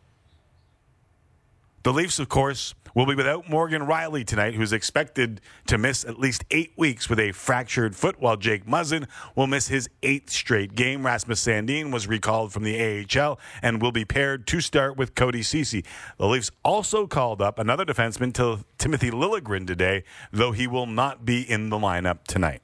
The Leafs, of course, will be without Morgan Rielly tonight, who's expected to miss at least eight weeks with a fractured foot, while Jake Muzzin will miss his eighth straight game. Rasmus Sandin was recalled from the A H L and will be paired to start with Cody Ceci. The Leafs also called up another defenseman, Til- Timothy Liljegren, today, though he will not be in the lineup tonight.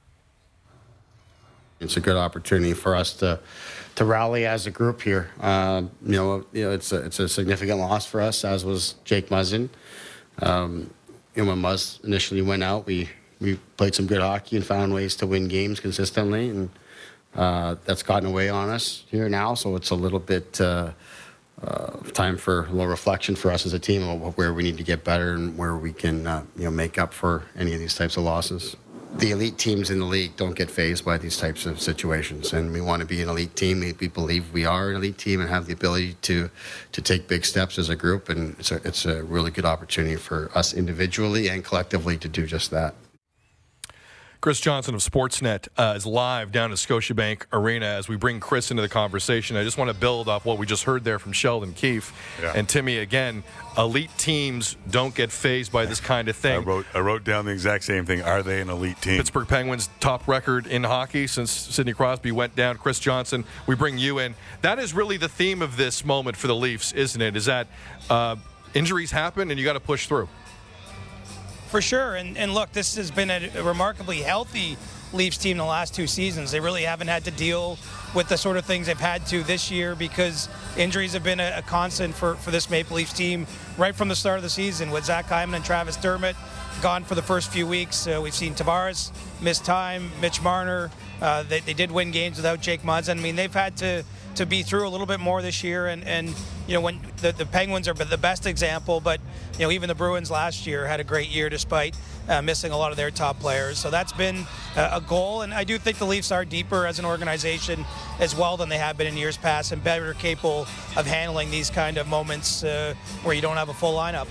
It's a good opportunity for us to to rally as a group here. Uh, you know, you know, it's a it's a significant loss for us, as was Jake Muzzin. Um, you know, when Muzz initially went out, we we played some good hockey and found ways to win games consistently, and uh, that's gotten away on us here now. So it's a little bit uh, uh, time for a little reflection for us as a team of where we need to get better and where we can uh, you know make up for any of these types of losses. The elite teams in the league don't get fazed by these types of situations, and we want to be an elite team. We, we believe we are an elite team and have the ability to to take big steps as a group, and it's a, it's a really good opportunity for us individually and collectively to do just that. Chris Johnson of Sportsnet uh, is live down at Scotiabank Arena. As we bring Chris into the conversation, I just want to build off what we just heard there from Sheldon Keefe. Yeah. And Timmy, again, elite teams don't get fazed by this kind of thing. I wrote I wrote down the exact same thing. Are they an elite team? Pittsburgh Penguins' top record in hockey since Sidney Crosby went down. Chris Johnson, we bring you in. That is really the theme of this moment for the Leafs, isn't it? Is that uh, injuries happen and you got to push through. For sure, and, and look, this has been a, a remarkably healthy Leafs team the last two seasons. They really haven't had to deal with the sort of things they've had to this year because injuries have been a, a constant for, for this Maple Leafs team right from the start of the season, with Zach Hyman and Travis Dermott gone for the first few weeks. Uh, we've seen Tavares miss time, Mitch Marner. Uh, they, they did win games without Jake Muzzin. I mean, they've had to to be through a little bit more this year, and, and you know, when the, the Penguins are the best example, but you know, even the Bruins last year had a great year despite uh, missing a lot of their top players. So that's been uh, a goal, and I do think the Leafs are deeper as an organization as well than they have been in years past, and better capable of handling these kind of moments uh, where you don't have a full lineup.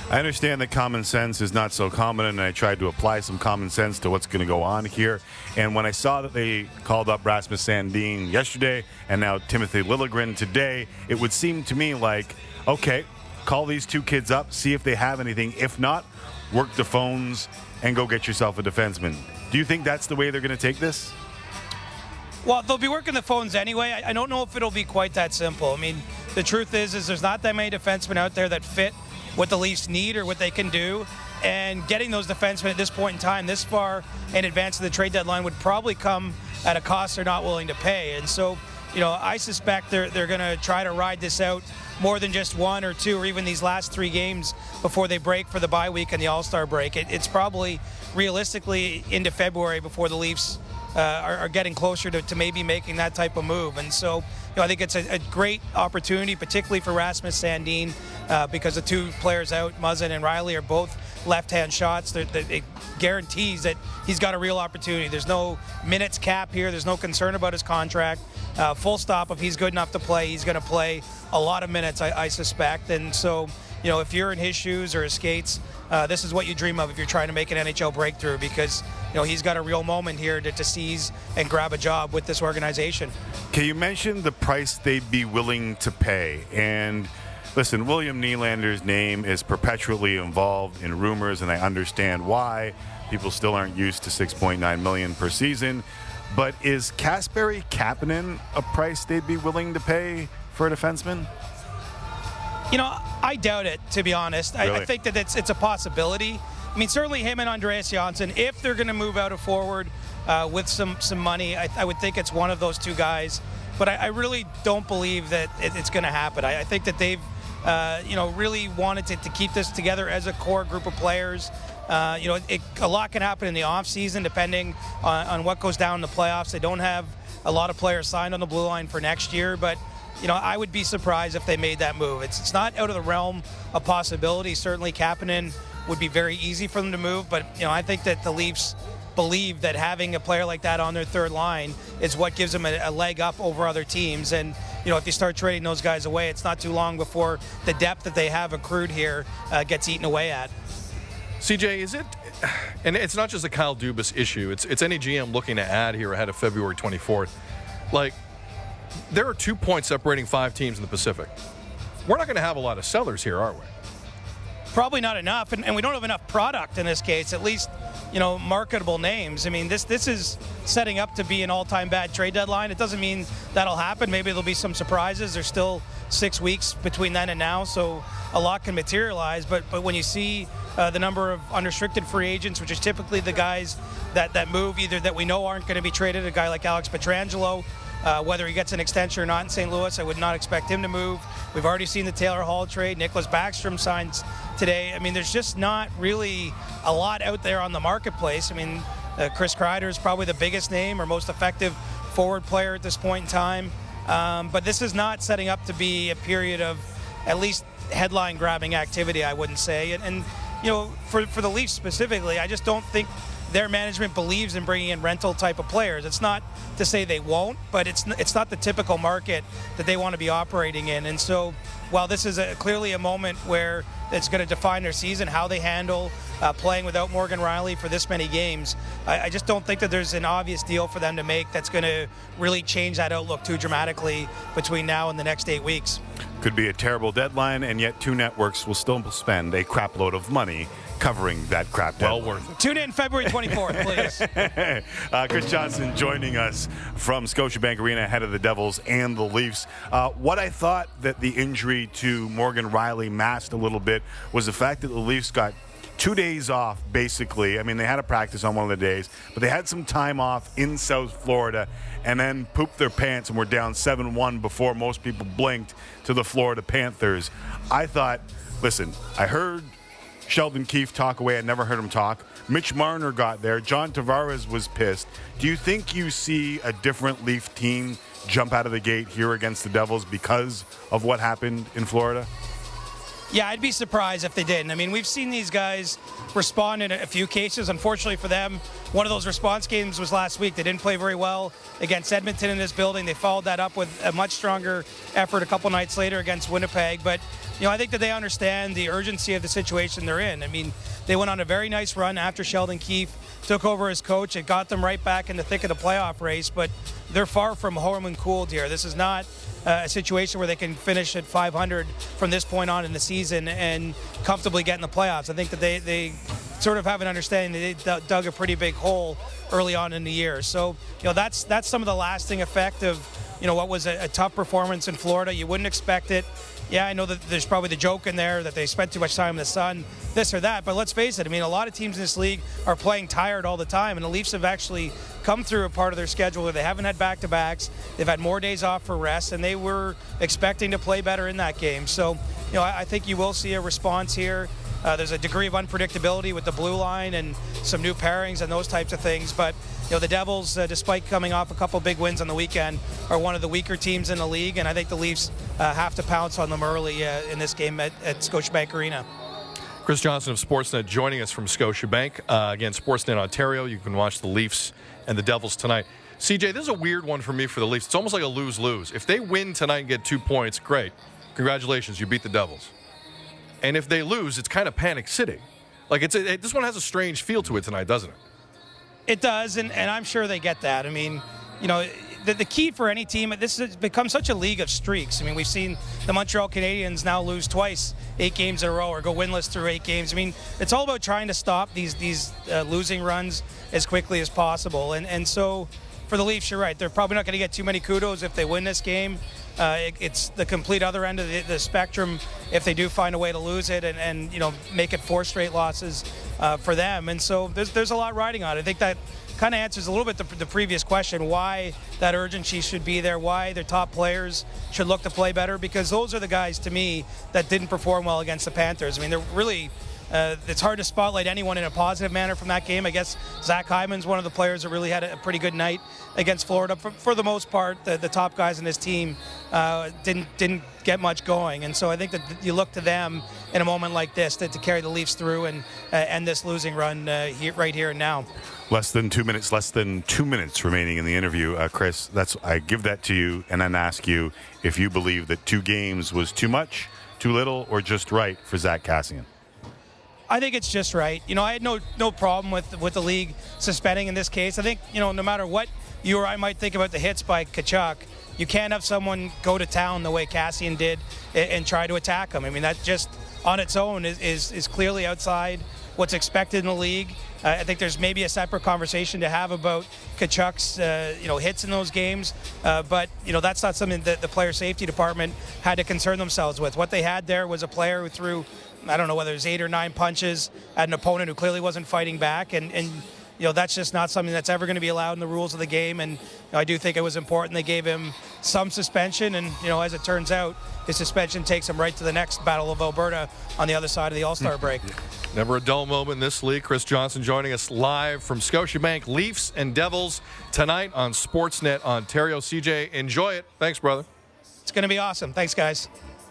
I understand that common sense is not so common, and I tried to apply some common sense to what's going to go on here. And when I saw that they called up Rasmus Sandin yesterday and now Timothy Liljegren today, it would seem to me like, okay, call these two kids up, see if they have anything. If not, work the phones and go get yourself a defenseman. Do you think that's the way they're going to take this? Well, they'll be working the phones anyway. I, I don't know if it'll be quite that simple. I mean, the truth is, is there's not that many defensemen out there that fit what the Leafs need or what they can do. And getting those defensemen at this point in time, this far in advance of the trade deadline, would probably come at a cost they're not willing to pay. And so, you know, I suspect they're they're going to try to ride this out more than just one or two or even these last three games before they break for the bye week and the All-Star break. It, it's probably realistically into February before the Leafs uh, are, are getting closer to, to maybe making that type of move. And so, you know, I think it's a, a great opportunity, particularly for Rasmus Sandin, uh, because the two players out, Muzzin and Riley, are both left-hand shots. They're, they're, it guarantees that he's got a real opportunity. There's no minutes cap here. There's no concern about his contract. Uh, full stop. If he's good enough to play, he's going to play a lot of minutes, I, I suspect. And so, you know, if you're in his shoes or his skates, uh, this is what you dream of if you're trying to make an N H L breakthrough, because, you know, he's got a real moment here to, to seize and grab a job with this organization. Okay, you mentioned the price they'd be willing to pay. And listen, William Nylander's name is perpetually involved in rumors, and I understand why. People still aren't used to six point nine million dollars per season. But is Kasperi Kapanen a price they'd be willing to pay for a defenseman? You know, I doubt it, to be honest. Really? I, I think that it's, it's a possibility. I mean, certainly him and Andreas Janssen, if they're going to move out of forward uh, with some, some money, I, I would think it's one of those two guys. But I, I really don't believe that it, it's going to happen. I, I think that they've, uh, you know, really wanted to, to keep this together as a core group of players. Uh, you know, it, a lot can happen in the offseason depending on, on what goes down in the playoffs. They don't have a lot of players signed on the blue line for next year, but, you know, I would be surprised if they made that move. It's, it's not out of the realm of possibility. Certainly Kapanen would be very easy for them to move, but, you know, I think that the Leafs believe that having a player like that on their third line is what gives them a, a leg up over other teams. And, you know, if you start trading those guys away, it's not too long before the depth that they have accrued here uh, gets eaten away at. C J, is it, and it's not just a Kyle Dubas issue, it's it's any G M looking to add here ahead of February twenty-fourth. Like, there are two points separating five teams in the Pacific. We're not going to have a lot of sellers here, are we? Probably not enough, and, and we don't have enough product in this case, at least, you know, marketable names. I mean, this this is setting up to be an all-time bad trade deadline. It doesn't mean that'll happen. Maybe there'll be some surprises. There's still six weeks between then and now, so a lot can materialize. But but when you see uh, the number of unrestricted free agents, which is typically the guys that, that move, either that we know aren't going to be traded, a guy like Alex Pietrangelo, uh, whether he gets an extension or not in Saint Louis, I would not expect him to move. We've already seen the Taylor Hall trade. Nicholas Backstrom signs today. I mean, there's just not really a lot out there on the marketplace. I mean, uh, Chris Kreider is probably the biggest name or most effective forward player at this point in time. Um, but this is not setting up to be a period of at least headline-grabbing activity, I wouldn't say. And, and you know, for, for the Leafs specifically, I just don't think their management believes in bringing in rental type of players. It's not to say they won't, but it's it's not the typical market that they want to be operating in. And so while this is a, clearly a moment where it's going to define their season, how they handle uh, playing without Morgan Riley for this many games, I, I just don't think that there's an obvious deal for them to make that's going to really change that outlook too dramatically between now and the next eight weeks. Could be a terrible deadline, and yet two networks will still spend a crap load of money covering that crap deadline. Well worth it. Tune in February twenty-fourth, please. uh, Chris Johnson joining us from Scotiabank Arena ahead of the Devils and the Leafs. Uh, what I thought that the injury to Morgan Riley masked a little bit was the fact that the Leafs got two days off, basically. I mean, they had a practice on one of the days, but they had some time off in South Florida and then pooped their pants and were down seven one before most people blinked to the Florida Panthers. I thought, listen, I heard Sheldon Keefe talk away. I never heard him talk. Mitch Marner got there. John Tavares was pissed. Do you think you see a different Leaf team jump out of the gate here against the Devils because of what happened in Florida? Yeah, I'd be surprised if they didn't. I mean, we've seen these guys respond in a few cases. Unfortunately for them, one of those response games was last week. They didn't play very well against Edmonton in this building. They followed that up with a much stronger effort a couple nights later against Winnipeg. But, you know, I think that they understand the urgency of the situation they're in. I mean, they went on a very nice run after Sheldon Keefe took over as coach. It got them right back in the thick of the playoff race, but they're far from warm and cooled here. This is not Uh, a situation where they can finish at five hundred from this point on in the season and comfortably get in the playoffs. I think that they, they sort of have an understanding that they d- dug a pretty big hole early on in the year. So, you know, that's that's some of the lasting effect of, you know, what was a, a tough performance in Florida. You wouldn't expect it. Yeah, I know that there's probably the joke in there that they spent too much time in the sun, this or that. But let's face it, I mean, a lot of teams in this league are playing tired all the time. And the Leafs have actually come through a part of their schedule where they haven't had back-to-backs. They've had more days off for rest, and they were expecting to play better in that game. So, you know, I, I think you will see a response here. Uh, there's a degree of unpredictability with the blue line and some new pairings and those types of things. But, you know, the Devils, uh, despite coming off a couple big wins on the weekend, are one of the weaker teams in the league. And I think the Leafs uh, have to pounce on them early uh, in this game at, at Scotiabank Arena. Chris Johnson of Sportsnet joining us from Scotiabank. Uh, again, Sportsnet Ontario. You can watch the Leafs and the Devils tonight. C J, this is a weird one for me for the Leafs. It's almost like a lose-lose. If they win tonight and get two points, great. Congratulations, you beat the Devils. And if they lose, it's kind of panic city. Like, it's a, it, this one has a strange feel to it tonight, doesn't it? It does, and, and I'm sure they get that. I mean, you know, the, the key for any team, this has become such a league of streaks. I mean, we've seen the Montreal Canadiens now lose twice, eight games in a row, or go winless through eight games. I mean, it's all about trying to stop these these uh, losing runs as quickly as possible. And, and so for the Leafs, you're right. They're probably not going to get too many kudos if they win this game. Uh, it, it's the complete other end of the, the spectrum if they do find a way to lose it and, and you know, make it four straight losses uh, for them. And so there's there's a lot riding on it. I think that kind of answers a little bit the, the previous question, why that urgency should be there, why their top players should look to play better, because those are the guys, to me, that didn't perform well against the Panthers. I mean, they're really... Uh, it's hard to spotlight anyone in a positive manner from that game. I guess Zach Hyman's one of the players that really had a pretty good night against Florida. For, for the most part, the, the top guys in this team uh, didn't didn't get much going. And so I think that you look to them in a moment like this to, to carry the Leafs through and uh, end this losing run uh, here, right here and now. Less than two minutes, less than two minutes remaining in the interview. Uh, Chris, that's I give that to you and then ask you if you believe that two games was too much, too little, or just right for Zach Kassian. I think it's just right. You know, I had no no problem with with the league suspending in this case. I think, you know, no matter what you or I might think about the hits by Tkachuk, you can't have someone go to town the way Kassian did and, and try to attack him. I mean, that just on its own is, is, is clearly outside what's expected in the league. Uh, I think there's maybe a separate conversation to have about Tkachuk's, uh, you know, hits in those games. Uh, but, you know, that's not something that the player safety department had to concern themselves with. What they had there was a player who threw, I don't know whether it was eight or nine punches at an opponent who clearly wasn't fighting back. And, and you know, that's just not something that's ever going to be allowed in the rules of the game. And you know, I do think it was important they gave him some suspension. And, you know, as it turns out, his suspension takes him right to the next Battle of Alberta on the other side of the All-Star break. Never a dull moment in this league. Chris Johnson joining us live from Scotiabank. Leafs and Devils tonight on Sportsnet Ontario. C J, enjoy it. Thanks, brother. It's going to be awesome. Thanks, guys.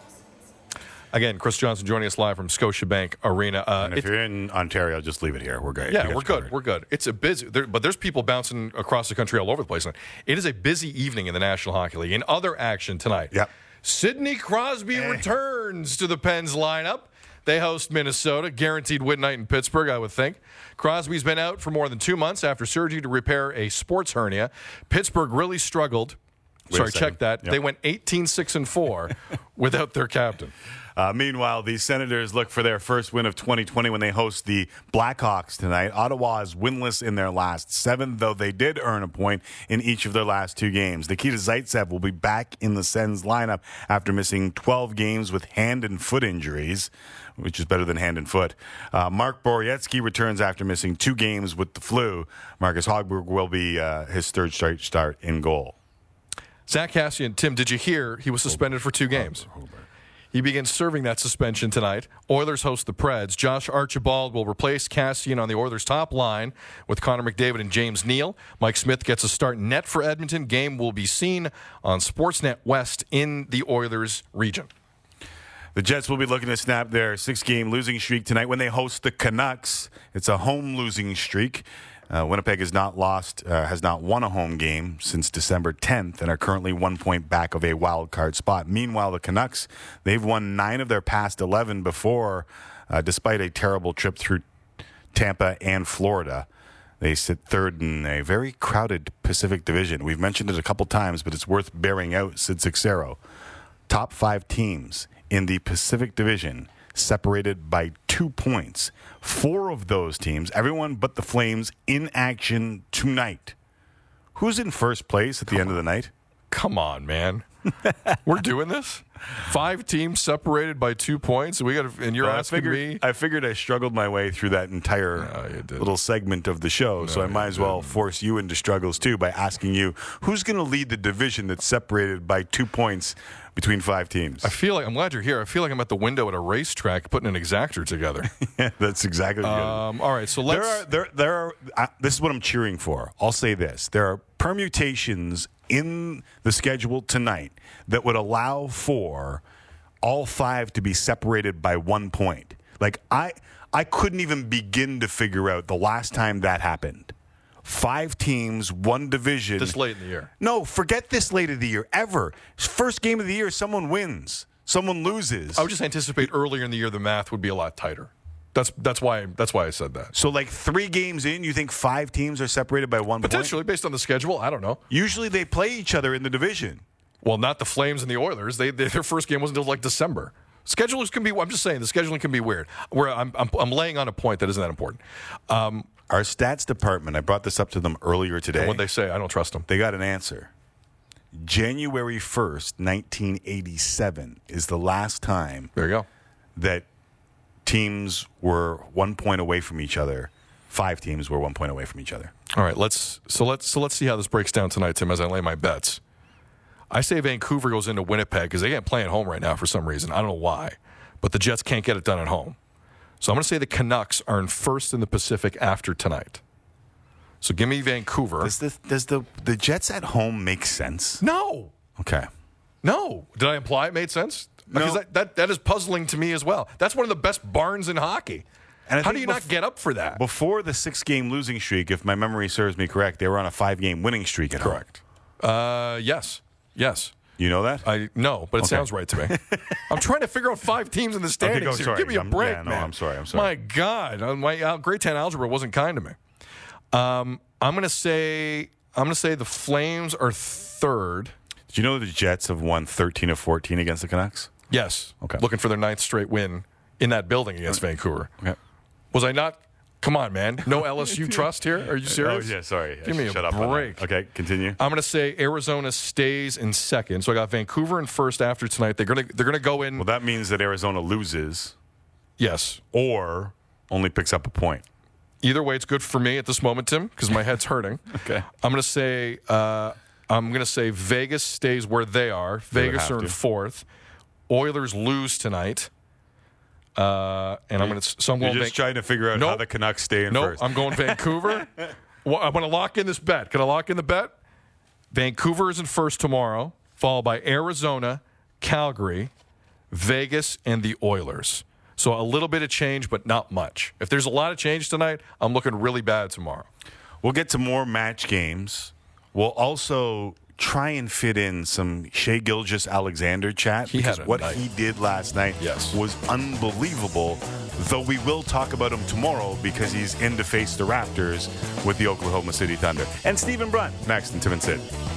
Again, Chris Johnson joining us live from Scotiabank Arena. Uh, and if you're in Ontario, just leave it here. We're good. Yeah, we're good. Covered. We're good. It's a busy, there, but there's people bouncing across the country all over the place. It is a busy evening in the National Hockey League. In other action tonight, yep. Sidney Crosby eh. returns to the Pens lineup. They host Minnesota. Guaranteed win night in Pittsburgh, I would think. Crosby's been out for more than two months after surgery to repair a sports hernia. Pittsburgh really struggled. Wait Sorry, check that. Yep. They went eighteen six and four without their captain. Uh, meanwhile, the Senators look for their first win of twenty twenty when they host the Blackhawks tonight. Ottawa is winless in their last seven, though they did earn a point in each of their last two games. Nikita Zaitsev will be back in the Sens lineup after missing twelve games with hand and foot injuries, which is better than hand and foot. Uh, Mark Borowiecki returns after missing two games with the flu. Marcus Hogberg will be uh, his third straight start in goal. Zach Kassian, Tim, did you hear he was suspended for two games? He begins serving that suspension tonight. Oilers host the Preds. Josh Archibald will replace Kassian on the Oilers' top line with Connor McDavid and James Neal. Mike Smith gets a start net for Edmonton. Game will be seen on Sportsnet West in the Oilers region. The Jets will be looking to snap their six-game losing streak tonight when they host the Canucks. It's a home losing streak. Uh, Winnipeg has not lost, uh, has not won a home game since December tenth and are currently one point back of a wild card spot. Meanwhile, the Canucks, they've won nine of their past eleven before, uh, despite a terrible trip through Tampa and Florida. They sit third in a very crowded Pacific Division. We've mentioned it a couple times, but it's worth bearing out, Sid Cixero. Top five teams in the Pacific Division, separated by two points. Four of those teams, everyone but the Flames, in action tonight. Who's in first place at the Come end on. of the night? Come on, man. We're doing this? Five teams separated by two points. We got, and you're Well, I asking figured, me. I figured I struggled my way through that entire No, you didn't. little segment of the show, so No, I might you as well didn't. force you into struggles too by asking you, who's going to lead the division that's separated by two points between five teams? I feel like I'm glad you're here. I feel like I'm at the window at a racetrack putting an exactor together. Yeah, that's exactly what you gotta do. um, all right, so let's. There are there there are. Uh, this is what I'm cheering for. I'll say this: there are permutations in the schedule tonight that would allow for all five to be separated by one point. Like I, I couldn't even begin to figure out the last time that happened. Five teams, one division. This late in the year. No, forget this late of the year ever. First game of the year, someone wins, someone loses. I would just anticipate earlier in the year the math would be a lot tighter. That's that's why that's why I said that. So, like three games in, you think five teams are separated by one point? Potentially, based on the schedule, I don't know. Usually they play each other in the division. Well, not the Flames and the Oilers. They, they their first game wasn't until like December. Schedulers can be. I'm just saying the scheduling can be weird. Where I'm I'm, I'm laying on a point that isn't that important. Um, Our stats department, I brought this up to them earlier today. what they say, I don't trust them. They got an answer. January first, nineteen eighty-seven is the last time There you go. that teams were one point away from each other. Five teams were one point away from each other. All right, let's so let's so let's see how this breaks down tonight, Tim. As I lay my bets, I say Vancouver goes into Winnipeg because they can't play at home right now for some reason. I don't know why, but the Jets can't get it done at home. So I'm going to say the Canucks are in first in the Pacific after tonight. So give me Vancouver. Does the does the the Jets at home make sense? No, Okay. no. Did I imply it made sense? No. Because that, that that is puzzling to me as well. That's one of the best barns in hockey. And I How think do you bef- not get up for that? Before the six-game losing streak, if my memory serves me correct, they were on a five-game winning streak at home. Correct. Uh, yes, yes. You know that? I no, but it Okay. sounds right to me. I'm trying to figure out five teams in the standings go, here. sorry. Give me a I'm- break, yeah, no, man. I'm sorry, I'm sorry. My God, uh, my uh, grade ten algebra wasn't kind to me. Um, I'm gonna say I'm gonna say the Flames are third. Did you know the Jets have won thirteen of fourteen against the Canucks? Yes. Okay. Looking for their ninth straight win in that building against Vancouver. Okay. Was I not? Come on, man. No L S U trust here? Are you serious? Oh, yeah, sorry. I Give me should a shut up on break. that. Okay, continue. I'm going to say Arizona stays in second. So I got Vancouver in first after tonight. They're going to they're going to go in. Well, that means that Arizona loses Yes. or only picks up a point. Either way, it's good for me at this moment, Tim, because my head's hurting. Okay. I'm going to say uh, I'm going to say Vegas stays where they are. They would Vegas have are in to. fourth. Oilers lose tonight. Uh, and I'm going to so I'm You're going just Van- trying to figure out Nope. how the Canucks stay in Nope, first. I'm going Vancouver. Well, I'm going to lock in this bet. Can I lock in the bet? Vancouver is in first tomorrow, followed by Arizona, Calgary, Vegas, and the Oilers. So a little bit of change, but not much. If there's a lot of change tonight, I'm looking really bad tomorrow. We'll get to more match games. We'll also try and fit in some Shea Gilgeous-Alexander chat He because had a what night. he did last night Yes. was unbelievable, though we will talk about him tomorrow because he's in to face the Raptors with the Oklahoma City Thunder. And Stephen Brunt next in Tim and Sid.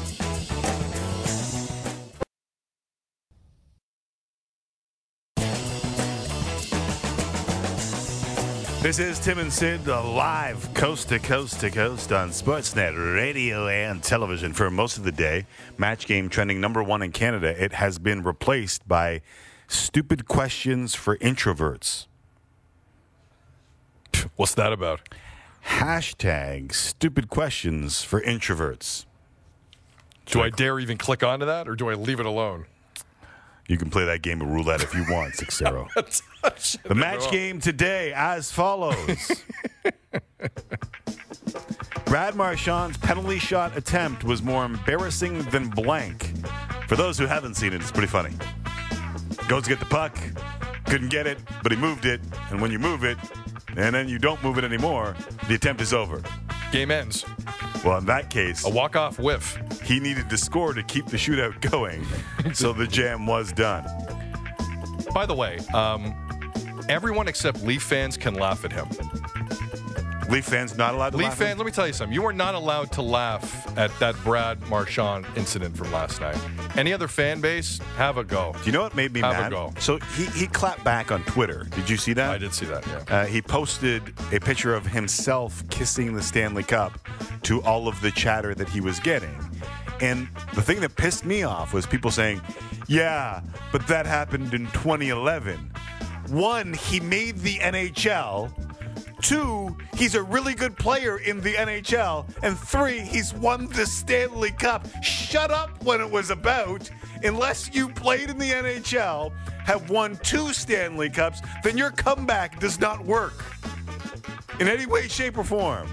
This is Tim and Sid, live coast to coast to coast on Sportsnet radio and television for most of the day. Match game trending number one in Canada. It has been replaced by stupid questions for introverts. What's that about? Hashtag stupid questions for introverts. Do I dare even click onto that, or do I leave it alone? You can play that game of roulette if you want, Sixero. The match game today as follows. Brad Marchand's penalty shot attempt was more embarrassing than blank. For those who haven't seen it, it's pretty funny. Goes to get the puck. Couldn't get it, but he moved it. And when you move it, and then you don't move it anymore, the attempt is over. Game ends. Well, in that case, A walk-off whiff. he needed to score to keep the shootout going. So the jam was done. By the way, um, everyone except Leaf fans can laugh at him. Leaf fans not allowed to Leaf laugh? fans, let me tell you something. You are not allowed to laugh at that Brad Marchand incident from last night. Any other fan base, have a go. Do you know what made me Have a mad? go. So he, he clapped back on Twitter. Did you see that? I did see that, yeah. Uh, he posted a picture of himself kissing the Stanley Cup to all of the chatter that he was getting. And the thing that pissed me off was people saying, yeah, but that happened in twenty eleven. One, he made the N H L. Two, he's a really good player in the N H L. And three, he's won the Stanley Cup. Shut up when it was about. Unless you played in the N H L, have won two Stanley Cups, then your comeback does not work in any way, shape, or form.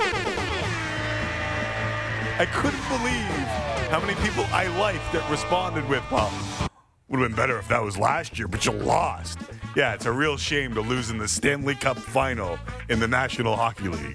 I couldn't believe how many people I liked that responded with, well, would have been better if that was last year, but you lost. Yeah, it's a real shame to lose in the Stanley Cup final in the National Hockey League.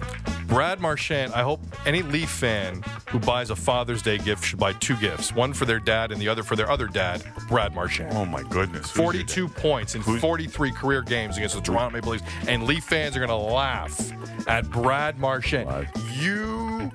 Brad Marchand, I hope any Leaf fan who buys a Father's Day gift should buy two gifts. One for their dad and the other for their other dad, Brad Marchand. Oh, my goodness. Who's your forty-two dad? points in Who's- forty-three career games against the Toronto Maple Leafs. And Leaf fans are going to laugh at Brad Marchand. What? You...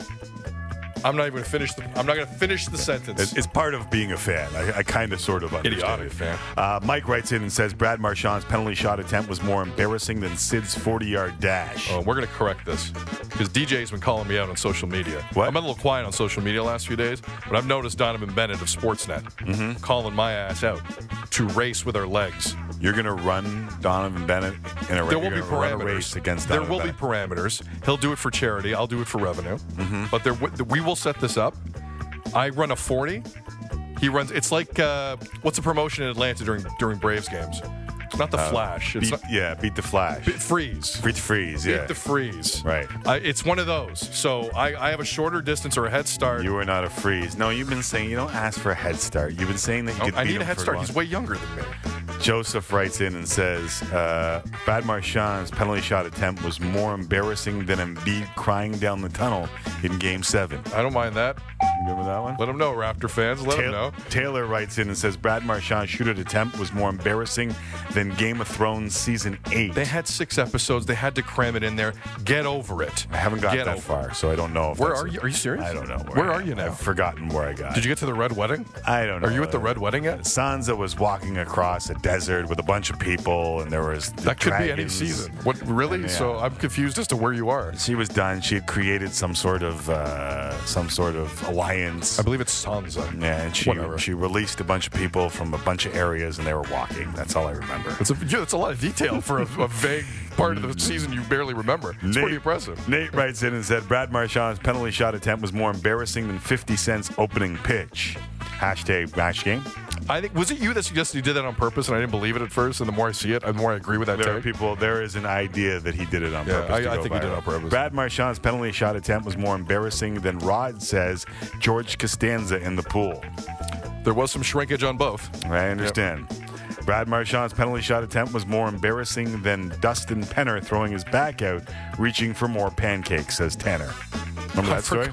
I'm not even going to finish the. I'm not going to finish the sentence. It's, it's part of being a fan. I, I kind of sort of understand. Idiotic it. fan. Uh, Mike writes in and says Brad Marchand's penalty shot attempt was more embarrassing than Sid's forty-yard dash. Oh, we're going to correct this because D J's been calling me out on social media. What? I've been a little quiet on social media the last few days, but I've noticed Donovan Bennett of Sportsnet Mm-hmm. calling my ass out to race with our legs. You're going to run Donovan Bennett in a, There will you're be gonna run a parameters. race against there Donovan will Bennett. be parameters. He'll do it for charity. I'll do it for revenue. Mm-hmm. But there, w- we will set this up. I run a forty. He runs. It's like uh, what's the promotion in Atlanta during during Braves games? Not the Flash. It's Beat, not, yeah, beat the Flash. Beat Freeze. Beat the freeze, yeah. Beat the freeze. Right. Uh, it's one of those. So I, I have a shorter distance or a head start. You are not a freeze. No, you've been saying you don't ask for a head start. You've been saying that you Oh, could I beat need a him head for start. long. He's way younger than me. Joseph writes in and says, uh, Brad Marchand's penalty shot attempt was more embarrassing than Embiid crying down the tunnel in Game seven. I don't mind that. Remember that one? Let them know, Raptor fans. Let them Taylor, know. Taylor writes in and says, Brad Marchand's shootout attempt was more embarrassing than Game of Thrones Season eight. They had six episodes. They had to cram it in there. Get over it. I haven't got Get that over far, so I don't know. If Where that's are a- you? Are you serious? I don't know. Where I are am. you now? I've forgotten where I got. Did you get to the Red Wedding? I don't know. Are you at the Red Wedding yet? Sansa was walking across a desert with a bunch of people, and there was the That could be any dragons. season. What really? Yeah. So I'm confused as to where you are. She was done. She had created some sort of uh, some sort of alliance. I believe it's Sansa. Yeah, and she Whatever. she released a bunch of people from a bunch of areas, and they were walking. That's all I remember. It's a, yeah, it's a lot of detail for a, a vague part of the season you barely remember. It's pretty impressive. Nate writes in and said Brad Marchand's penalty shot attempt was more embarrassing than fifty Cent's opening pitch. Hashtag match game. I think was it you that suggested you did that on purpose, and I didn't believe it at first. And the more I see it, the more I agree with that. There are take. people. There is an idea that he did it on Yeah, purpose. I- to I go think he did it viral. on purpose. Brad Marchand's penalty shot attempt was more embarrassing than Rod says George Costanza in the pool. There was some shrinkage on both. I understand. Brad Marchand's penalty shot attempt was more embarrassing than Dustin Penner throwing his back out, reaching for more pancakes, says Tanner. Remember I that story?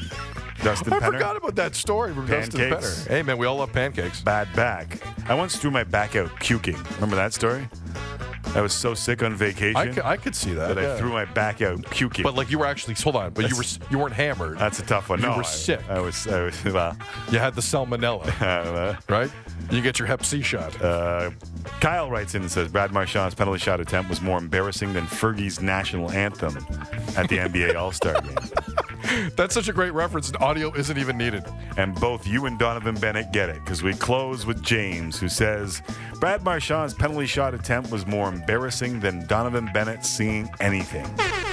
Dustin I Penner? forgot about that story from Dustin Pancakes. Penner. Hey man, we all love pancakes. Bad back. I once threw my back out puking. Remember that story? I was so sick on vacation I could, I could see that. that yeah. I threw my back out puking. But like you were actually hold on, but you were you weren't hammered. That's a tough one. You no, were I- sick. I, was. I was. Well, You had the salmonella, uh, right? You get your Hep C shot. uh, Kyle writes in and says Brad Marchand's penalty shot attempt was more embarrassing than Fergie's national anthem at the N B A All-Star game. That's such a great reference. And audio isn't even needed. And both you and Donovan Bennett get it because we close with James, who says Brad Marchand's penalty shot attempt was more embarrassing than Donovan Bennett seeing anything.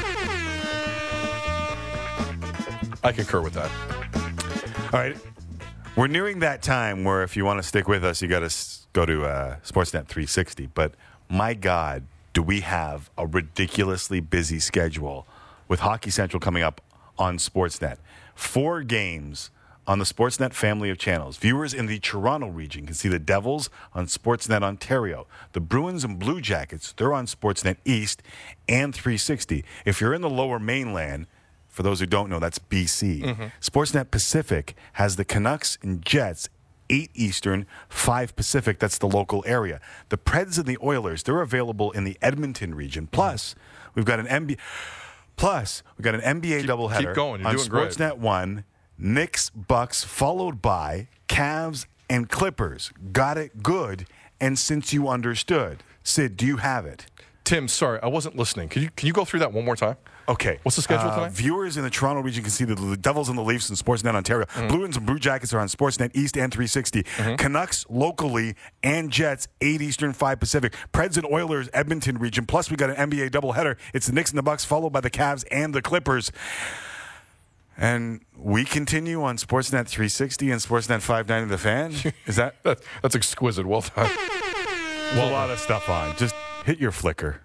I concur with that. All right. We're nearing that time where if you want to stick with us, you got to s- go to uh, Sportsnet three sixty. But my God, do we have a ridiculously busy schedule with Hockey Central coming up on Sportsnet. Four games on the Sportsnet family of channels. Viewers in the Toronto region can see the Devils on Sportsnet Ontario. The Bruins and Blue Jackets, they're on Sportsnet East and three sixty. If you're in the lower mainland, for those who don't know, that's B C. Mm-hmm. Sportsnet Pacific has the Canucks and Jets, eight Eastern, five Pacific. That's the local area. The Preds and the Oilers, they're available in the Edmonton region. Plus, we've got an N B A... Plus, we've got an N B A keep, doubleheader keep going. You're on doing Sportsnet great. one, Knicks, Bucks, followed by Cavs and Clippers. Got it good, and since you understood. Sid, do you have it? Tim, sorry, I wasn't listening. Can you can you go through that one more time? Okay. What's the schedule uh, tonight? Viewers in the Toronto region can see the, the Devils and the Leafs in Sportsnet Ontario. Mm-hmm. Bruins and Blue Jackets are on Sportsnet East and three sixty. Mm-hmm. Canucks locally and Jets, eight Eastern, five Pacific. Preds and Oilers, Edmonton region. Plus, we got an N B A doubleheader. It's the Knicks and the Bucks, followed by the Cavs and the Clippers. And we continue on Sportsnet three sixty and Sportsnet five ninety The Fan. Is that? That's exquisite. Well done. Well, a lot of stuff on. Just hit your flicker.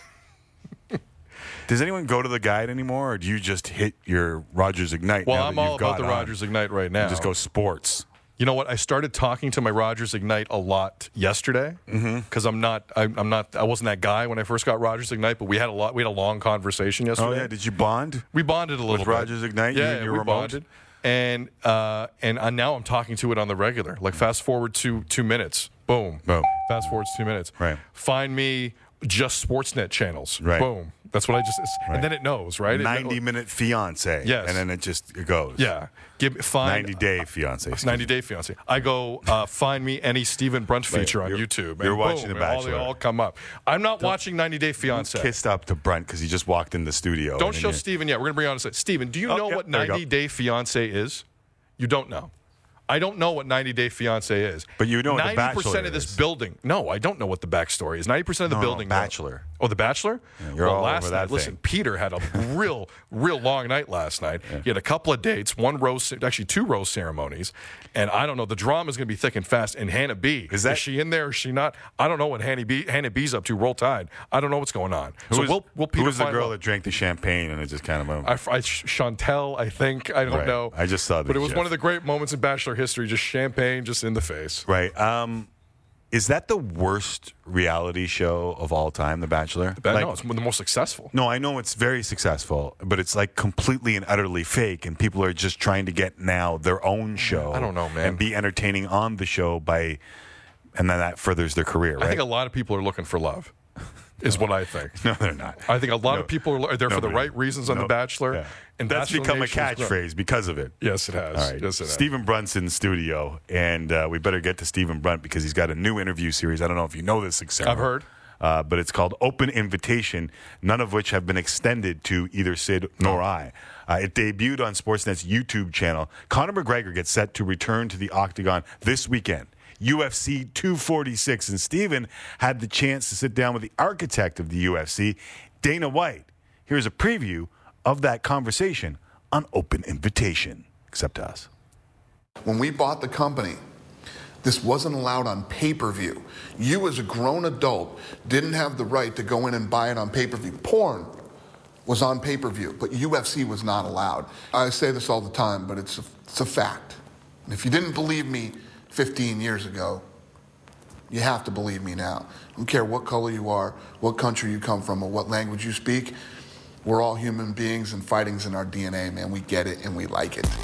Does anyone go to the guide anymore, or do you just hit your Rogers Ignite? Well, now I'm that all you've about got the on? Rogers Ignite right now. You just go sports. You know what? I started talking to my Rogers Ignite a lot yesterday because mm-hmm. I'm not, I, I'm not, I wasn't that guy when I first got Rogers Ignite. But we had a lot, we had a long conversation yesterday. Oh yeah, did you bond? We bonded a little with bit. Rogers Ignite. Yeah, you and your we remote? bonded. And uh, and uh, now I'm talking to it on the regular. Like fast forward to two minutes, boom, boom. Fast forward to two minutes. Right. Find me just Sportsnet channels. Right. Boom. That's what I just. Right. And then it knows, right? ninety minute fiance. Yes. And then it just it goes. Yeah. Give find ninety day fiance. ninety day fiance. I go uh, find me any Stephen Brunt feature right. on you're, YouTube. You're and watching boom, The Bachelor. And all, they all come up. I'm not Don't, watching ninety day fiance. Kissed up to Brunt because he just walked in the studio. Don't show Stephen yet. We're gonna bring you on a set. Stephen, do you oh, know yep, what ninety day fiance is? You don't know. I don't know what ninety day fiance is. But you know what The Bachelor ninety percent of this is. building. No, I don't know what the backstory is. ninety percent of the no, building. No, Bachelor. Oh, The Bachelor? Yeah, you're well, all last over that night, listen, thing. Peter had a real, real long night last night. Yeah. He had a couple of dates, one rose, actually two rose ceremonies. And I don't know, the drama is going to be thick and fast. And Hannah B, is, that, is she in there or is she not? I don't know what Hannah, B, Hannah B's up to. Roll Tide. I don't know what's going on. Who so was, we'll, we'll Peter who was the find girl out. that drank the champagne and it just kind of went? I, I, Chantel, I think. I don't right. know. I just saw the But it was gif. one of the great moments in Bachelor history, just champagne just in the face. Right. Um, is that the worst reality show of all time, The Bachelor? But like, no, it's the most successful. No, I know it's very successful, but it's like completely and utterly fake, and people are just trying to get now their own show. I don't know, man. And be entertaining on the show by, and then that furthers their career, right? I think a lot of people are looking for love, is what I think. No, they're not. I think a lot No, of people are there for the nobody. right reasons on No, The Bachelor. yeah. And That's Bachelor become a Nation is great. catchphrase because of it. Yes, it has. All right. Yes, it has. Stephen Brunt's in the studio, and uh, we better get to Stephen Brunt because he's got a new interview series. I don't know if you know this, Sarah. I've heard. Uh, but it's called Open Invitation, none of which have been extended to either Sid nor I. Uh, it debuted on Sportsnet's YouTube channel. Conor McGregor gets set to return to the Octagon this weekend. U F C two forty-six, and Stephen had the chance to sit down with the architect of the U F C, Dana White. Here's a preview of that conversation on Open Invitation. Except us. When we bought the company, this wasn't allowed on pay-per-view. You as a grown adult didn't have the right to go in and buy it on pay-per-view. Porn was on pay-per-view, but U F C was not allowed. I say this all the time, but it's a, it's a fact. And if you didn't believe me fifteen years ago, you have to believe me now. I don't care what color you are, what country you come from, or what language you speak. We're all human beings, and fighting's in our D N A, man. We get it and we like it.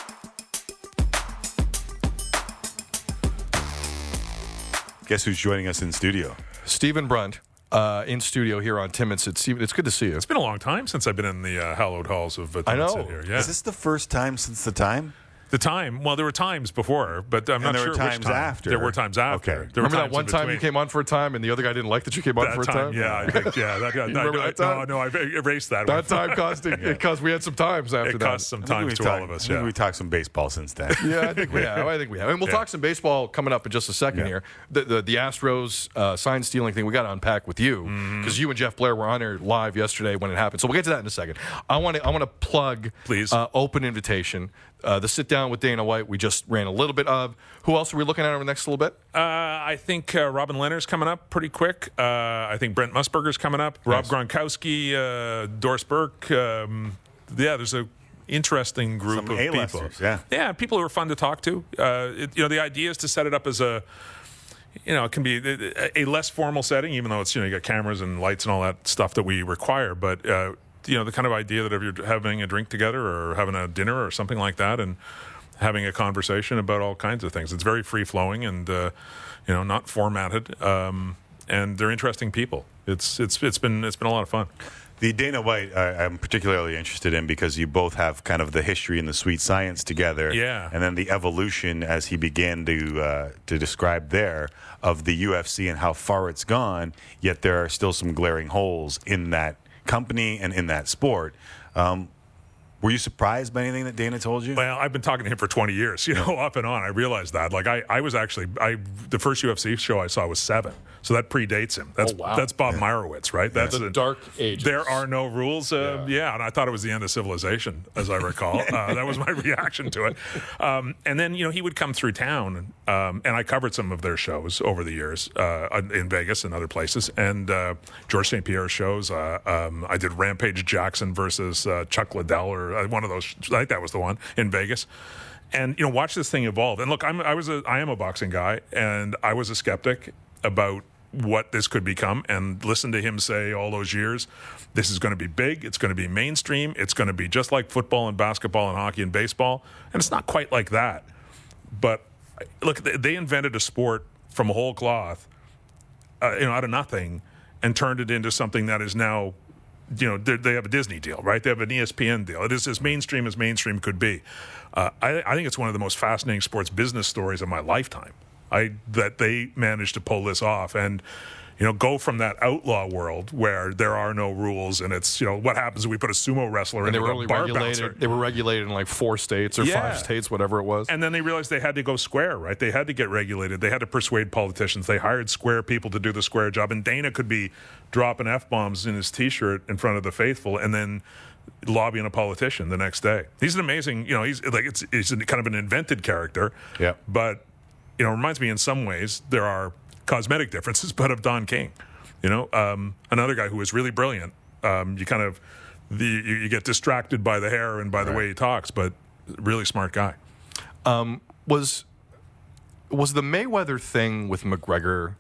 Guess who's joining us in studio? Stephen Brunt. Uh, in studio here on Tim and Sid. Stephen, it's good to see you. It's been a long time since I've been in the uh, hallowed halls of uh, Tim I know. and Sid here. Yeah. Is this the first time since the time? The time, well, there were times before, but I'm And not there sure were times which time. after. There were times after. Okay. There were Remember that times one in time you between. came on for a time and the other guy didn't like that you came on that for a time, time? yeah, I think, yeah, that got. You remember I, that time? No, no, I've erased that. That one. time cost it because we had some times after It that. cost some times to talk, all of us. I think Yeah, we talked some baseball since then. Yeah, I think we have. I think we have. And we'll Yeah. talk some baseball coming up in just a second Yeah. here. The, the the Astros uh, sign stealing thing we got to unpack with you because Mm-hmm. you and Jeff Blair were on there live yesterday when it happened. So we'll get to that in a second. I want to I want to plug Please. Uh, Open Invitation. Uh, the sit down with Dana White we just ran a little bit of. Who else are we looking at over the next little bit? Uh, I think uh, Robin Leonard's coming up pretty quick. Uh, I think Brent Musburger's coming up. Rob Nice. Gronkowski, uh, Doris Burke. Um, yeah, there's a interesting group Some of people. A-listers, yeah. Yeah, people who are fun to talk to. Uh, it, you know, the idea is to set it up as a, you know, it can be a, a less formal setting, even though it's, you know, you got cameras and lights and all that stuff that we require. But, uh, you know, the kind of idea that if you're having a drink together or having a dinner or something like that and having a conversation about all kinds of things. It's very free-flowing and, uh, you know, not formatted. Um, and they're interesting people. It's it's it's been it's been a lot of fun. The Dana White, I, I'm particularly interested in because you both have kind of the history and the sweet science together, Yeah. and then the evolution as he began to uh, to describe there of the U F C and how far it's gone. Yet there are still some glaring holes in that company and in that sport. Um, Were you surprised by anything that Dana told you? Well, I've been talking to him for twenty years, you know, off and on. I realized that. Like, I, I was actually, I the first U F C show I saw was seven. So that predates him. That's Oh, wow. that's Bob Meyerowitz, right? That's The dark ages. There are no rules. Uh, yeah. yeah, and I thought it was the end of civilization, as I recall. uh, that was my reaction to it. Um, and then, you know, he would come through town, um, and I covered some of their shows over the years uh, in Vegas and other places. And uh, George Saint Pierre's shows. Uh, um, I did Rampage Jackson versus uh, Chuck Liddell, or uh, one of those. I think that was the one in Vegas. And, you know, watch this thing evolve. And look, I'm, I was a, I am a boxing guy, and I was a skeptic about what this could become, and listen to him say all those years, this is going to be big, it's going to be mainstream, it's going to be just like football and basketball and hockey and baseball, and it's not quite like that. But look, they invented a sport from a whole cloth, uh, you know, out of nothing, and turned it into something that is now, you know, they have a Disney deal, right? They have an E S P N deal. It is as mainstream as mainstream could be. Uh, I, I think it's one of the most fascinating sports business stories of my lifetime. I that they managed to pull this off and, you know, go from that outlaw world where there are no rules and it's, you know, what happens if we put a sumo wrestler And in they were a only bar regulated. bouncer? They were regulated in like four states or Yeah. five states, whatever it was. And then they realized they had to go square, right? They had to get regulated. They had to persuade politicians. They hired square people to do the square job. And Dana could be dropping F-bombs in his T-shirt in front of the faithful and then lobbying a politician the next day. He's an amazing, you know, he's like, it's, he's kind of an invented character. Yeah. But, you know, it reminds me in some ways there are cosmetic differences, but of Don King. You know, um, another guy who is really brilliant. Um, you kind of the you, you get distracted by the hair and by the Right. way he talks, but really smart guy. Um, was was the Mayweather thing with McGregor?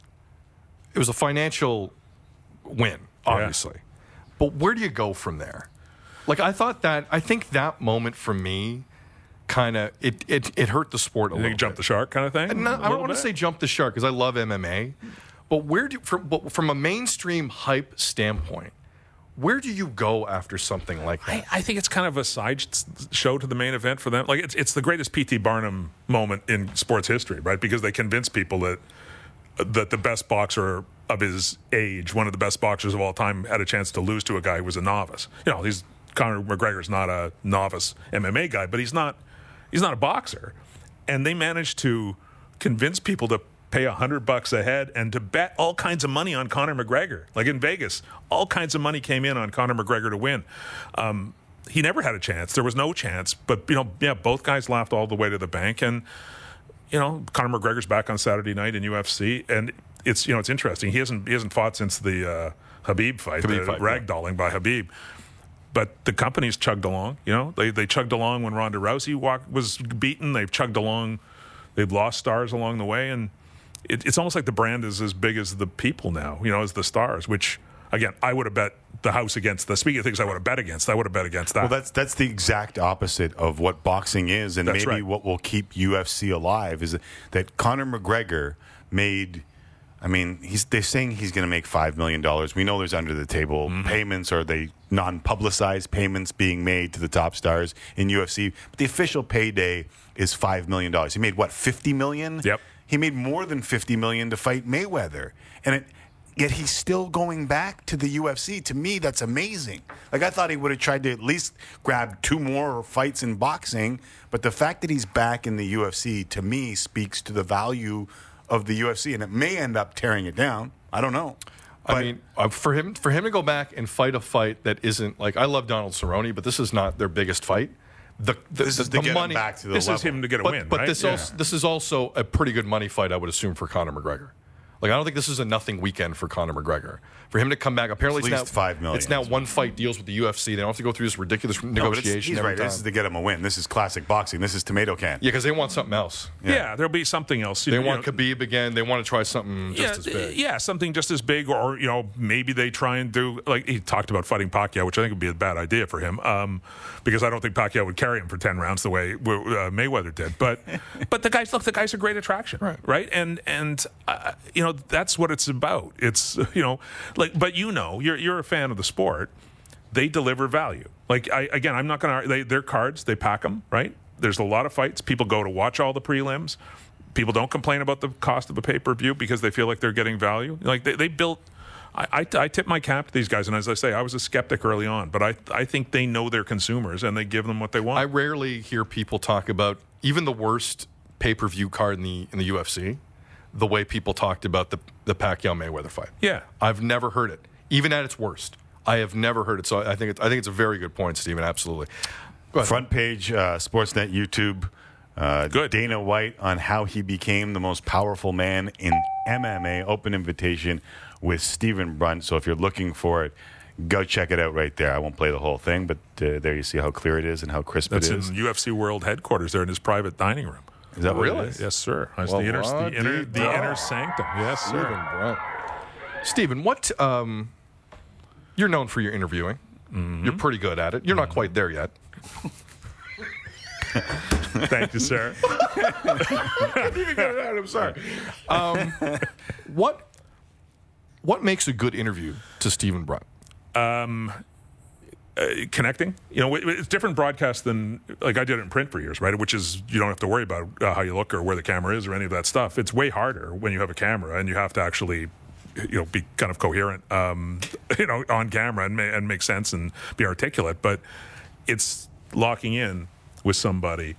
It was a financial win, obviously, but where do you go from there? Like I thought that I think that moment for me, kind of it, it it hurt the sport a You little. think jump bit. the shark kind of thing? And not- A I don't little want to bit? say jump the shark because I love M M A, but where do from but from a mainstream hype standpoint, where do you go after something like that? I, I think it's kind of a side sh- show to the main event for them. Like it's it's the greatest P T Barnum moment in sports history, right? Because they convinced people that that the best boxer of his age, one of the best boxers of all time, had a chance to lose to a guy who was a novice. You know, he's Conor McGregor's not a novice M M A guy, but he's not he's not a boxer. And they managed to convince people to pay a hundred bucks a head and to bet all kinds of money on Conor McGregor. Like in Vegas, all kinds of money came in on Conor McGregor to win. Um, he never had a chance. There was no chance. But, you know, yeah, both guys laughed all the way to the bank. And, you know, Conor McGregor's back on Saturday night in U F C. And it's, you know, it's interesting. He hasn't he hasn't fought since the uh, Habib fight, Khabib the fight, yeah. ragdolling by Habib. But the company's chugged along. You know, they they chugged along when Ronda Rousey walked, was beaten. They've chugged along. They've lost stars along the way, and it, it's almost like the brand is as big as the people now. You know, as the stars. Which again, I would have bet the house against. The speaking of things, I would have bet against. I would have bet against that. Well, that's that's the exact opposite of what boxing is, and That's maybe right. what will keep U F C alive is that Conor McGregor made. I mean, he's they're saying he's going to make five million dollars. We know there's under the table Mm-hmm. payments, or they non-publicized payments being made to the top stars in U F C. But the official payday is five million dollars. He made what, fifty million dollars? Yep. He made more than fifty million dollars to fight Mayweather, and it. Yet he's still going back to the U F C. To me, that's amazing. Like, I thought he would have tried to at least grab two more fights in boxing. But the fact that he's back in the U F C, to me, speaks to the value of the U F C. And it may end up tearing it down. I don't know. I But- mean, uh, for him for him to go back and fight a fight that isn't like I love Donald Cerrone, but this is not their biggest fight. The, the, This the, is to the get him money back to the this level. is him to get a but, win, but right? this Yeah. also this is also a pretty good money fight, I would assume, for Conor McGregor. Like, I don't think this is a nothing weekend for Conor McGregor. For him to come back, apparently At it's least now five million. It's now one fight deals with the U F C. They don't have to go through this ridiculous No, but negotiation. he's every right. time. This is to get him a win. This is classic boxing. This is tomato can. Yeah, because they want something else. Yeah. yeah, there'll be something else. They You want know, Khabib again. They want to try something just yeah, as big. Yeah, something just as big, or you know, maybe they try and do like he talked about fighting Pacquiao, which I think would be a bad idea for him, um, because I don't think Pacquiao would carry him for ten rounds the way uh, Mayweather did. But but the guys, look, the guy's a great attraction, right? Right, and and uh, you know that's what it's about. It's you know like, but you know, you're you're a fan of the sport. They deliver value. Like I again, I'm not going to. They they're cards. They pack them right. There's a lot of fights. People go to watch all the prelims. People don't complain about the cost of a pay-per-view because they feel like they're getting value. Like they, they built. I, I, I tip my cap to these guys, and as I say, I was a skeptic early on, but I I think they know their consumers and they give them what they want. I rarely hear people talk about even the worst pay-per-view card in the in the U F C, the way people talked about the the Pacquiao Mayweather fight. Yeah, I've never heard it, even at its worst. I have never heard it. So I think it's, I think it's a very good point, Stephen. Absolutely. Front page, uh, Sportsnet YouTube. Uh, Good. Dana White on how he became the most powerful man in M M A. Open invitation with Stephen Brunt. So if you're looking for it, go check it out right there. I won't play the whole thing, but uh, there you see how clear it is and how crisp That's it is. in U F C World Headquarters. They're in his private dining room. Is that what Really? it is? Yes, sir. That's Well, the inner, what the inner, the the dog? inner sanctum. Yes, Stephen sir. Brunt. Stephen, what? Um, you're known for your interviewing. Mm-hmm. You're pretty good at it. You're not quite there yet. Thank you, sir. I'm sorry. Um, what what makes a good interview to Stephen Brunt? Um, uh, connecting. You know, it- it's different broadcast than like I did it in print for years, right? Which is you don't have to worry about uh, how you look or where the camera is or any of that stuff. It's way harder when you have a camera and you have to actually, you know, be kind of coherent, um, you know, on camera and, ma- and make sense and be articulate. But it's locking in with somebody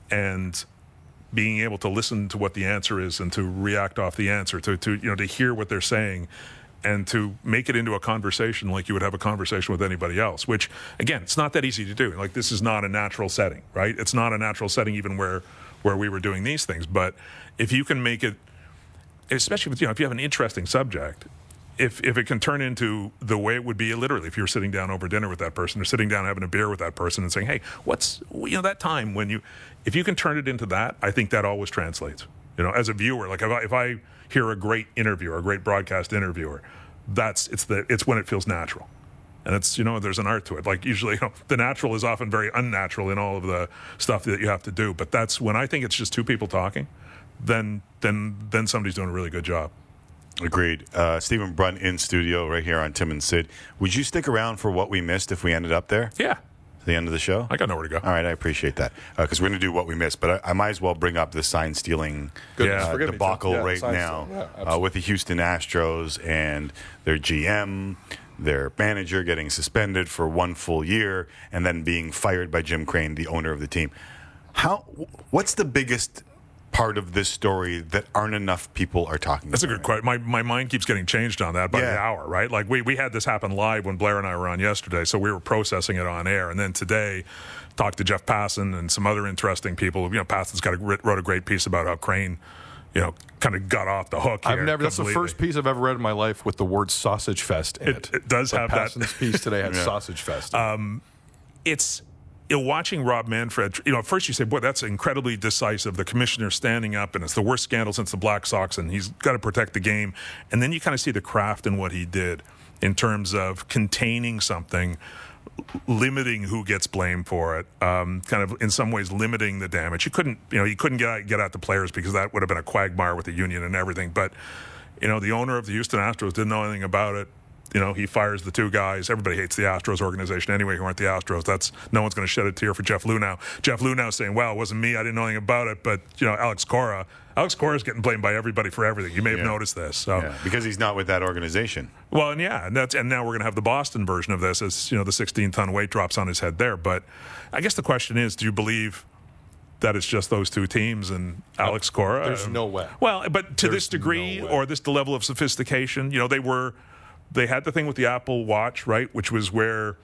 and being able to listen to what the answer is and to react off the answer, to, to you know, to hear what they're saying and to make it into a conversation like you would have a conversation with anybody else, which, again, it's not that easy to do. Like, this is not a natural setting, right? It's not a natural setting even where, where we were doing these things. But if you can make it, especially with, you know, if you have an interesting subject, if if it can turn into the way it would be literally if you're sitting down over dinner with that person or sitting down having a beer with that person and saying, hey, what's, you know, that time when you, if you can turn it into that, I think that always translates. You know, as a viewer, like if I, if I hear a great interviewer, a great broadcast interviewer, that's, it's the, it's when it feels natural. And it's, you know, there's an art to it. Like usually, you know, the natural is often very unnatural in all of the stuff that you have to do. But that's when I think it's just two people talking, then, then, then somebody's doing a really good job. Agreed. Uh, Stephen Brunt in studio right here on Tim and Sid. Would you stick around for what we missed if we ended up there? Yeah. To the end of the show? I got nowhere to go. All right, I appreciate that. Because uh, we're going to do what we missed. But I, I might as well bring up the sign stealing Goodness, uh, forgive me, debacle Tim. Yeah, right sign now stealing. Yeah, uh, with the Houston Astros and their G M, their manager getting suspended for one full year and then being fired by Jim Crane, the owner of the team. How? What's the biggest part of this story that aren't enough people are talking That's about? a good question. My, my mind keeps getting changed on that by Yeah. the hour, right? Like we, we had this happen live when Blair and I were on yesterday, so we were processing it on air. And then today, talked to Jeff Passan and some other interesting people. You know, Passan's got a, wrote a great piece about how Crane, you know, kind of got off the hook. I've here never. That's the completely. first piece I've ever read in my life with the word "sausage fest" in it. It, it does But have that. Passan's piece today had Yeah. "sausage fest." Um, it's you know, watching Rob Manfred. You know, at first you say, "Boy, that's incredibly decisive." The commissioner standing up, and it's the worst scandal since the Black Sox, and he's got to protect the game. And then you kind of see the craft in what he did in terms of containing something, limiting who gets blamed for it, um, kind of in some ways limiting the damage. You couldn't, you know, you couldn't get at, get at the players because that would have been a quagmire with the union and everything. But you know, the owner of the Houston Astros didn't know anything about it. You know, he fires the two guys. Everybody hates the Astros organization anyway who aren't the Astros. That's no one's going to shed a tear for Jeff Luhnow. Jeff Luhnow saying, well, it wasn't me. I didn't know anything about it. But, you know, Alex Cora. Alex Cora is getting blamed by everybody for everything. You may have Yeah. noticed this. So. Yeah, because he's not with that organization. Well, and yeah, and that's and now we're going to have the Boston version of this as, you know, the sixteen-ton weight drops on his head there. But I guess the question is, do you believe that it's just those two teams and Alex Cora? There's no way. Well, but to There's this degree no way. or this level of sophistication, you know, they were, they had the thing with the Apple Watch, right, which was where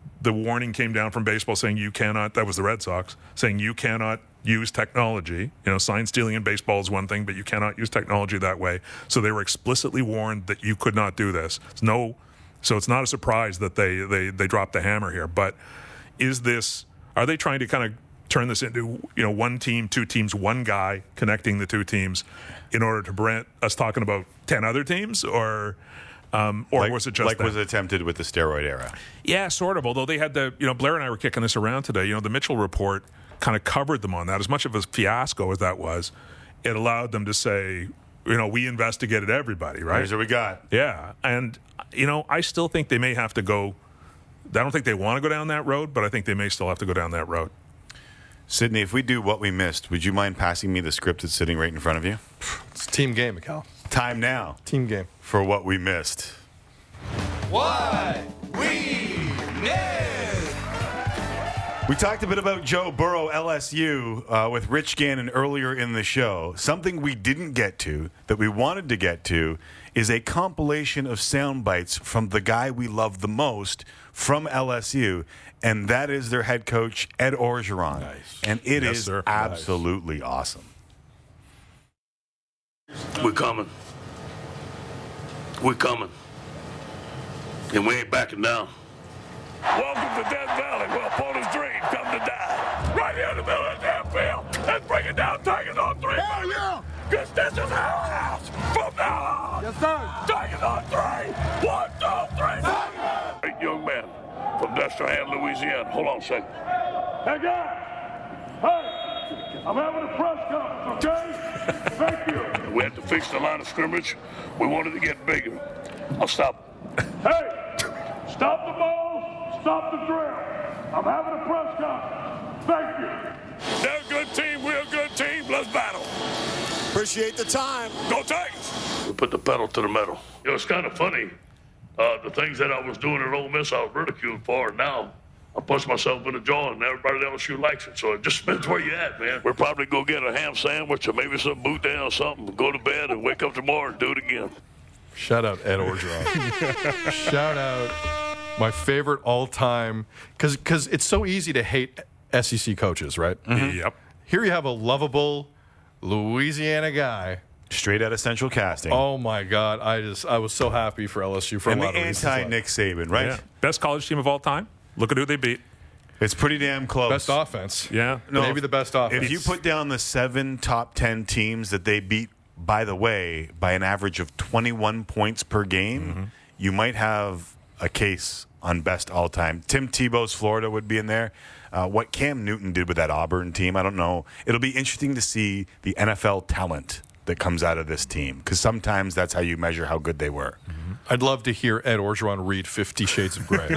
the warning came down from baseball saying you cannot, that was the Red Sox, saying you cannot use technology. You know, sign stealing in baseball is one thing, but you cannot use technology that way. So they were explicitly warned that you could not do this. It's no, so it's not a surprise that they, they, they dropped the hammer here. But is this, are they trying to kind of turn this into, you know, one team, two teams, one guy connecting the two teams in order to prevent us talking about ten other teams? Or... Um, or like, was it just like that? was attempted with the steroid era? Yeah, sort of. Although they had the, you know, Blair and I were kicking this around today. You know, the Mitchell report kind of covered them on that. As much of a fiasco as that was, it allowed them to say, you know, we investigated everybody, right? Here's what we got. Yeah, and you know, I still think they may have to go. I don't think they want to go down that road, but I think they may still have to go down that road. Sydney, if we do what we missed, would you mind passing me the script that's sitting right in front of you? It's a team game, Mikal. Time now. Team game. For what we missed. What we missed. We talked a bit about Joe Burrow, L S U, uh, with Rich Gannon earlier in the show. Something we didn't get to that we wanted to get to is a compilation of sound bites from the guy we love the most from L S U, and that is their head coach, Ed Orgeron. Nice. And it Yes, is sir. absolutely awesome. We're coming. We're coming. And we ain't backing down. Welcome to Death Valley, where opponent's dream come to die. Right here in the middle of the damn field. Let's bring it down, Tigers on three. Hell yeah! Cause this is our house from now on. Yes, sir. Tigers on three. One, two, three. Great young man from Destrehan, Louisiana. Hold on a second. Hey, guys. Hey, I'm having a press conference, okay? Thank you. We had to fix the line of scrimmage. We wanted to get bigger. I'll stop. Hey! Stop the ball, stop the drill. I'm having a press conference. Thank you. They're a good team, we're a good team. Let's battle. Appreciate the time. Go Tigers. We put the pedal to the metal. You know, it's kind of funny. Uh, the things that I was doing at Ole Miss, I was ridiculed for. And now I punch myself in the jaw, and everybody at L S U likes it. So it just depends where you at, man. We'll probably go get a ham sandwich or maybe some boudin or something, go to bed, and wake up tomorrow and do it again. Shout out Ed Orgeron. Shout out my favorite all-time, because because it's so easy to hate S E C coaches, right? Mm-hmm. Yep. Here you have a lovable Louisiana guy. Straight out of Central Casting. Oh, my God. I just I was so happy for L S U for and a lot the of reasons. anti-Nick Saban, right? Yeah. Best college team of all time. Look at who they beat. It's pretty damn close. Best offense. Yeah. No, Maybe the best offense. If you put down the seven top ten teams that they beat, by the way, by an average of twenty-one points per game, mm-hmm. you might have a case on best all-time. Tim Tebow's Florida would be in there. Uh, what Cam Newton did with that Auburn team, I don't know. It'll be interesting to see the N F L talent that comes out of this team, because sometimes that's how you measure how good they were. Mm-hmm. I'd love to hear Ed Orgeron read Fifty Shades of Grey.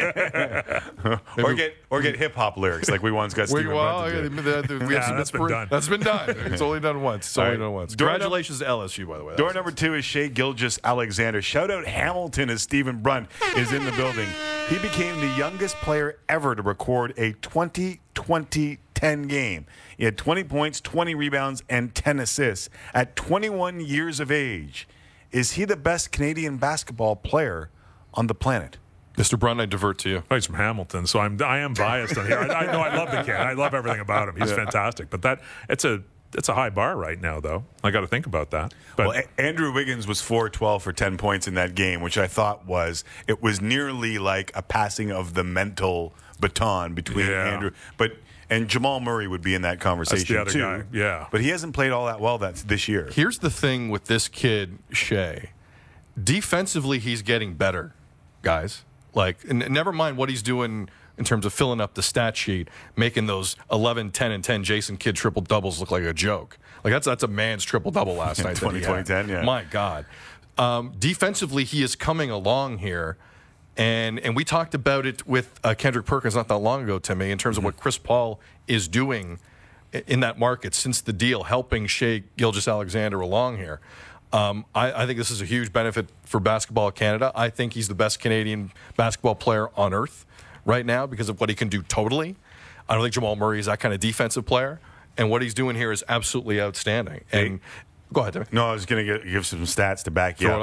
or get or get hip-hop lyrics like we once got Stephen well, Brunt to do. yeah, that- we Yeah, have some that's been inspira- done. That's been done. It's only done once. It's All only right. done once. Door Congratulations to L S U, by the way. That Door was number two is Shea Gilgeous Alexander. Shout out Hamilton as Stephen Brunt is in the building. He became the youngest player ever to record a twenty twenty ten game. He had twenty points, twenty rebounds, and ten assists at twenty-one years of age. Is he the best Canadian basketball player on the planet? Mister Brunt, I divert to you. Oh, he's from Hamilton, so I'm I am biased on here. I, I know I love the kid. I love everything about him. He's Yeah. fantastic. But that it's a it's a high bar right now, though. I got to think about that. But Well, A- Andrew Wiggins was four twelve for ten points in that game, which I thought was it was nearly like a passing of the mental baton between Yeah. Andrew, but and Jamal Murray would be in that conversation other too. guy, yeah. but he hasn't played all that well that this year. Here's the thing with this kid, Shea. Defensively, he's getting better, guys. Like, and never mind what he's doing in terms of filling up the stat sheet, making those eleven, ten, and ten Jason Kidd triple doubles look like a joke. Like that's that's a man's triple double last night. twenty, that he had. twenty ten, yeah. My God. Um, defensively, he is coming along here. And and we talked about it with uh, Kendrick Perkins not that long ago, Timmy, in terms of what Chris Paul is doing i- in that market since the deal, helping Shea Gilgeous Alexander along here. Um, I, I think this is a huge benefit for Basketball Canada. I think he's the best Canadian basketball player on earth right now because of what he can do totally. I don't think Jamal Murray is that kind of defensive player. And what he's doing here is absolutely outstanding. And Hey. go ahead, Timmy. No, I was going to give some stats to back you Throw it up.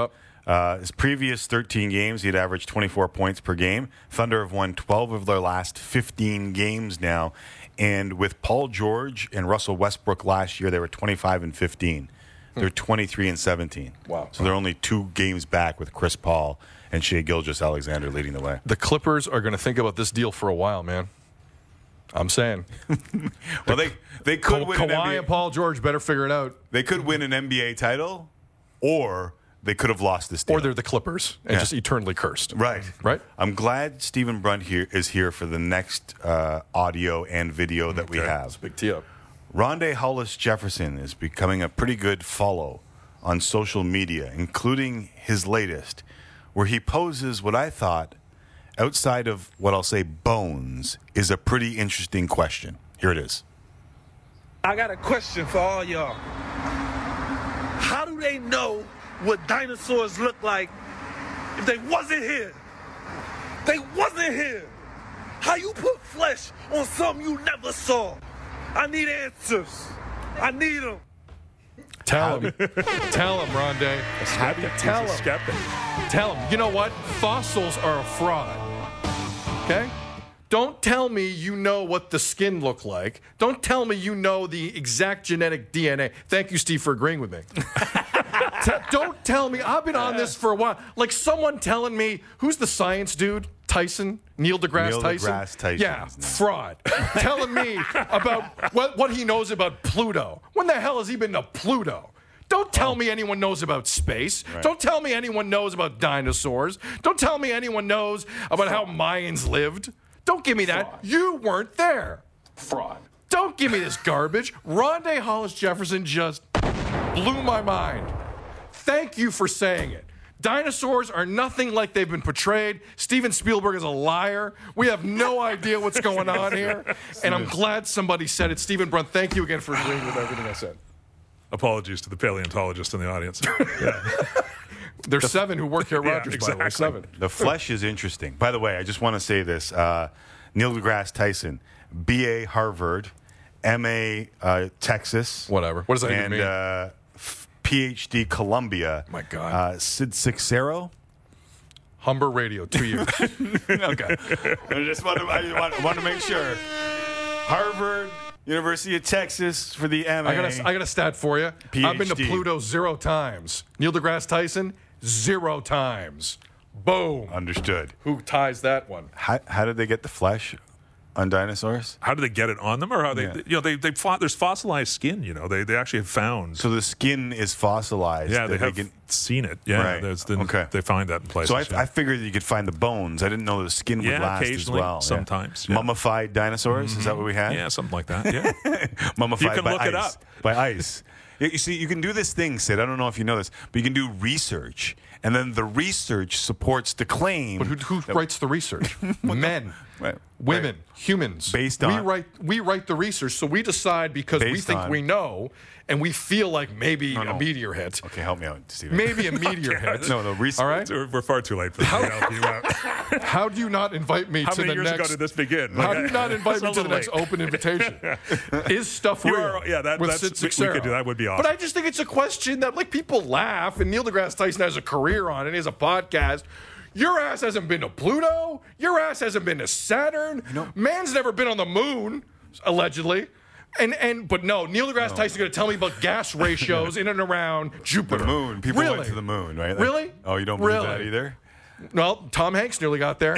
Uh, his previous thirteen games, he'd averaged twenty-four points per game. Thunder have won twelve of their last fifteen games now. And with Paul George and Russell Westbrook last year, they were twenty-five and fifteen. They're twenty-three and seventeen. Wow. So they're only two games back with Chris Paul and Shai Gilgeous-Alexander leading the way. The Clippers are going to think about this deal for a while, man. I'm saying. Well, they, they could Ka- win an N B A. Kawhi and Paul George better figure it out. They could win an N B A title, or they could have lost this deal. Or they're the Clippers and Yeah. just eternally cursed. Right. Right? I'm glad Stephen Brunt here is here for the next uh, audio and video that we Okay. have. It's a big tee up. Rondé Hollis Jefferson is becoming a pretty good follow on social media, including his latest, where he poses what I thought, outside of what I'll say bones, is a pretty interesting question. Here it is. I got a question for all y'all. How do they know what dinosaurs look like if they wasn't here? They wasn't here. How you put flesh on something you never saw? I need answers. I need them. Tell him. Tell him, Rondé. skeptic. Tell He's a him. skeptic. Tell him. You know what? Fossils are a fraud. Okay? Don't tell me you know what the skin looked like. Don't tell me you know the exact genetic D N A. Thank you, Steve, for agreeing with me. T- don't tell me. I've been on this for a while. Like someone telling me, who's the science dude? Tyson? Neil deGrasse Neil Tyson? deGrasse Tyson Yeah, is now. fraud. Telling me about what, what he knows about Pluto. When the hell has he been to Pluto? Don't tell me anyone knows about space. Right. Don't tell me anyone knows about dinosaurs. Don't tell me anyone knows about how Mayans lived. Don't give me that. Fraud. You weren't there. Fraud. Don't give me this garbage. Rondé Hollis Jefferson just blew my mind. Thank you for saying it. Dinosaurs are nothing like they've been portrayed. Steven Spielberg is a liar. We have no idea what's going on here. And I'm glad somebody said it. Stephen Brunt, thank you again for agreeing with everything I said. Apologies to the paleontologist in the audience. Yeah. There's seven who work here at Yeah, Rogers, by the way. exactly. Seven. The flesh is interesting. By the way, I just want to say this. Uh, Neil deGrasse Tyson, B A Harvard, M A uh, Texas. Whatever. What does that even and, mean? Uh, f- P H D Columbia. My God. Uh, Sid Cicero. Humber Radio, two years. Okay. I just want to, I want, want to make sure. Harvard, University of Texas for the M A. I got a, I got a stat for you. P H D. I've been to Pluto zero times. Neil deGrasse Tyson, zero times. Boom. Understood. Who ties that one? How, how did they get the flesh on dinosaurs? How do they get it on them, or how they? Yeah. You know, they they fo- there's fossilized skin. You know, they they actually have found. So the skin is fossilized. yeah, they that have can- seen it. Yeah, Right. there's the, Okay. They find that in places. So I, yeah. I figured you could find the bones. I didn't know the skin would Yeah, last as occasionally, well. Yeah. sometimes, yeah. Mummified dinosaurs? Is that what we had? yeah, something like that. Yeah. Mummified You can by look ice. it up. By ice. Yeah, you see, you can do this thing, Sid. I don't know if you know this, but you can do research, and then the research supports the claim. But who, who that- writes the research? Men, Right. women, Right. humans. Based we on- write we write the research, so we decide because we Based think on- we know, and we feel like maybe No, a no. meteor hit. Okay, help me out, Steven. Maybe a meteor hit. No, no, research. All right. We're we're far too late for that. to help you out. How do you not invite me How to many the years next? ago did this begin? How Like, do you not invite it's me a to the little next late. open invitation? Is stuff You real? are- yeah, that- with that's- Sid we- we could Cicero. do that. Would be awesome. But I just think it's a question that like people laugh, and Neil deGrasse Tyson has a career on it. He has a podcast. Your ass hasn't been to Pluto. Your ass hasn't been to Saturn. Man's never been on the moon, allegedly. And and but no, Neil deGrasse Tyson's going to tell me about gas ratios in and around Jupiter. The moon. People really? went to the moon, right? Like- Really? Oh, you don't believe Really? that either? Well, Tom Hanks nearly got there.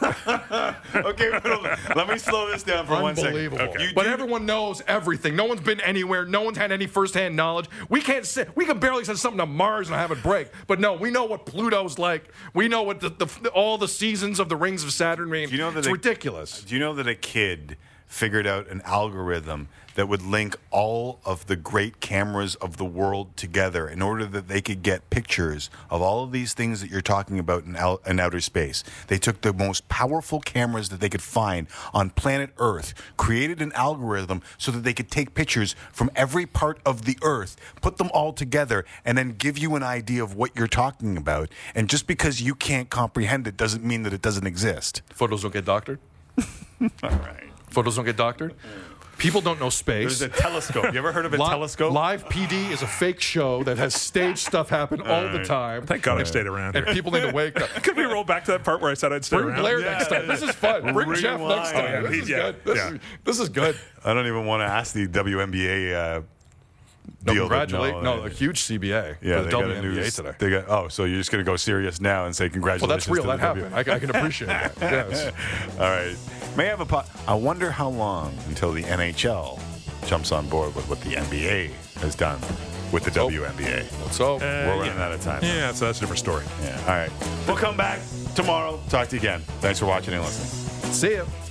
Okay, let me slow this down for one second. Unbelievable. You But do- everyone knows everything. No one's been anywhere. No one's had any firsthand knowledge. We can't say, we can barely send something to Mars and have it break. But no, we know what Pluto's like. We know what the, the all the seasons of the rings of Saturn mean. Do you know that it's a- ridiculous. Do you know that a kid figured out an algorithm that would link all of the great cameras of the world together in order that they could get pictures of all of these things that you're talking about in, out, in outer space? They took the most powerful cameras that they could find on planet Earth, created an algorithm so that they could take pictures from every part of the Earth, put them all together, and then give you an idea of what you're talking about. And just because you can't comprehend it doesn't mean that it doesn't exist. Photos don't get doctored. All right. Photos don't get doctored. People don't know space. There's a telescope. You ever heard of a Li- telescope? Live P D is a fake show that has stage stuff happen all the right. time. Thank God I stayed around And here. people need to wake up. Could we roll back to that part where I said I'd stay Bring around? Blair Yeah. next time. This is fun. Bring Jeff Rewind. next time. This is Yeah. good. This, Yeah. is, this is good. I don't even want to ask the W N B A uh, No, deal. that- congratulate. No, a huge C B A. Yeah, for the they got a W N B A new. today. They got. Oh, so you're just going to go serious now and say Well, congratulations? that's real. to That the W- happened. I, I can appreciate that. Yes. All right. May I have a pot? I wonder how long until the N H L jumps on board with what the N B A has done with the W N B A. Let's hope. Uh, We're running yeah. out of time. Yeah, so that's a different story. Yeah. All right. We'll come back tomorrow. Talk to you again. Thanks for watching and listening. See ya.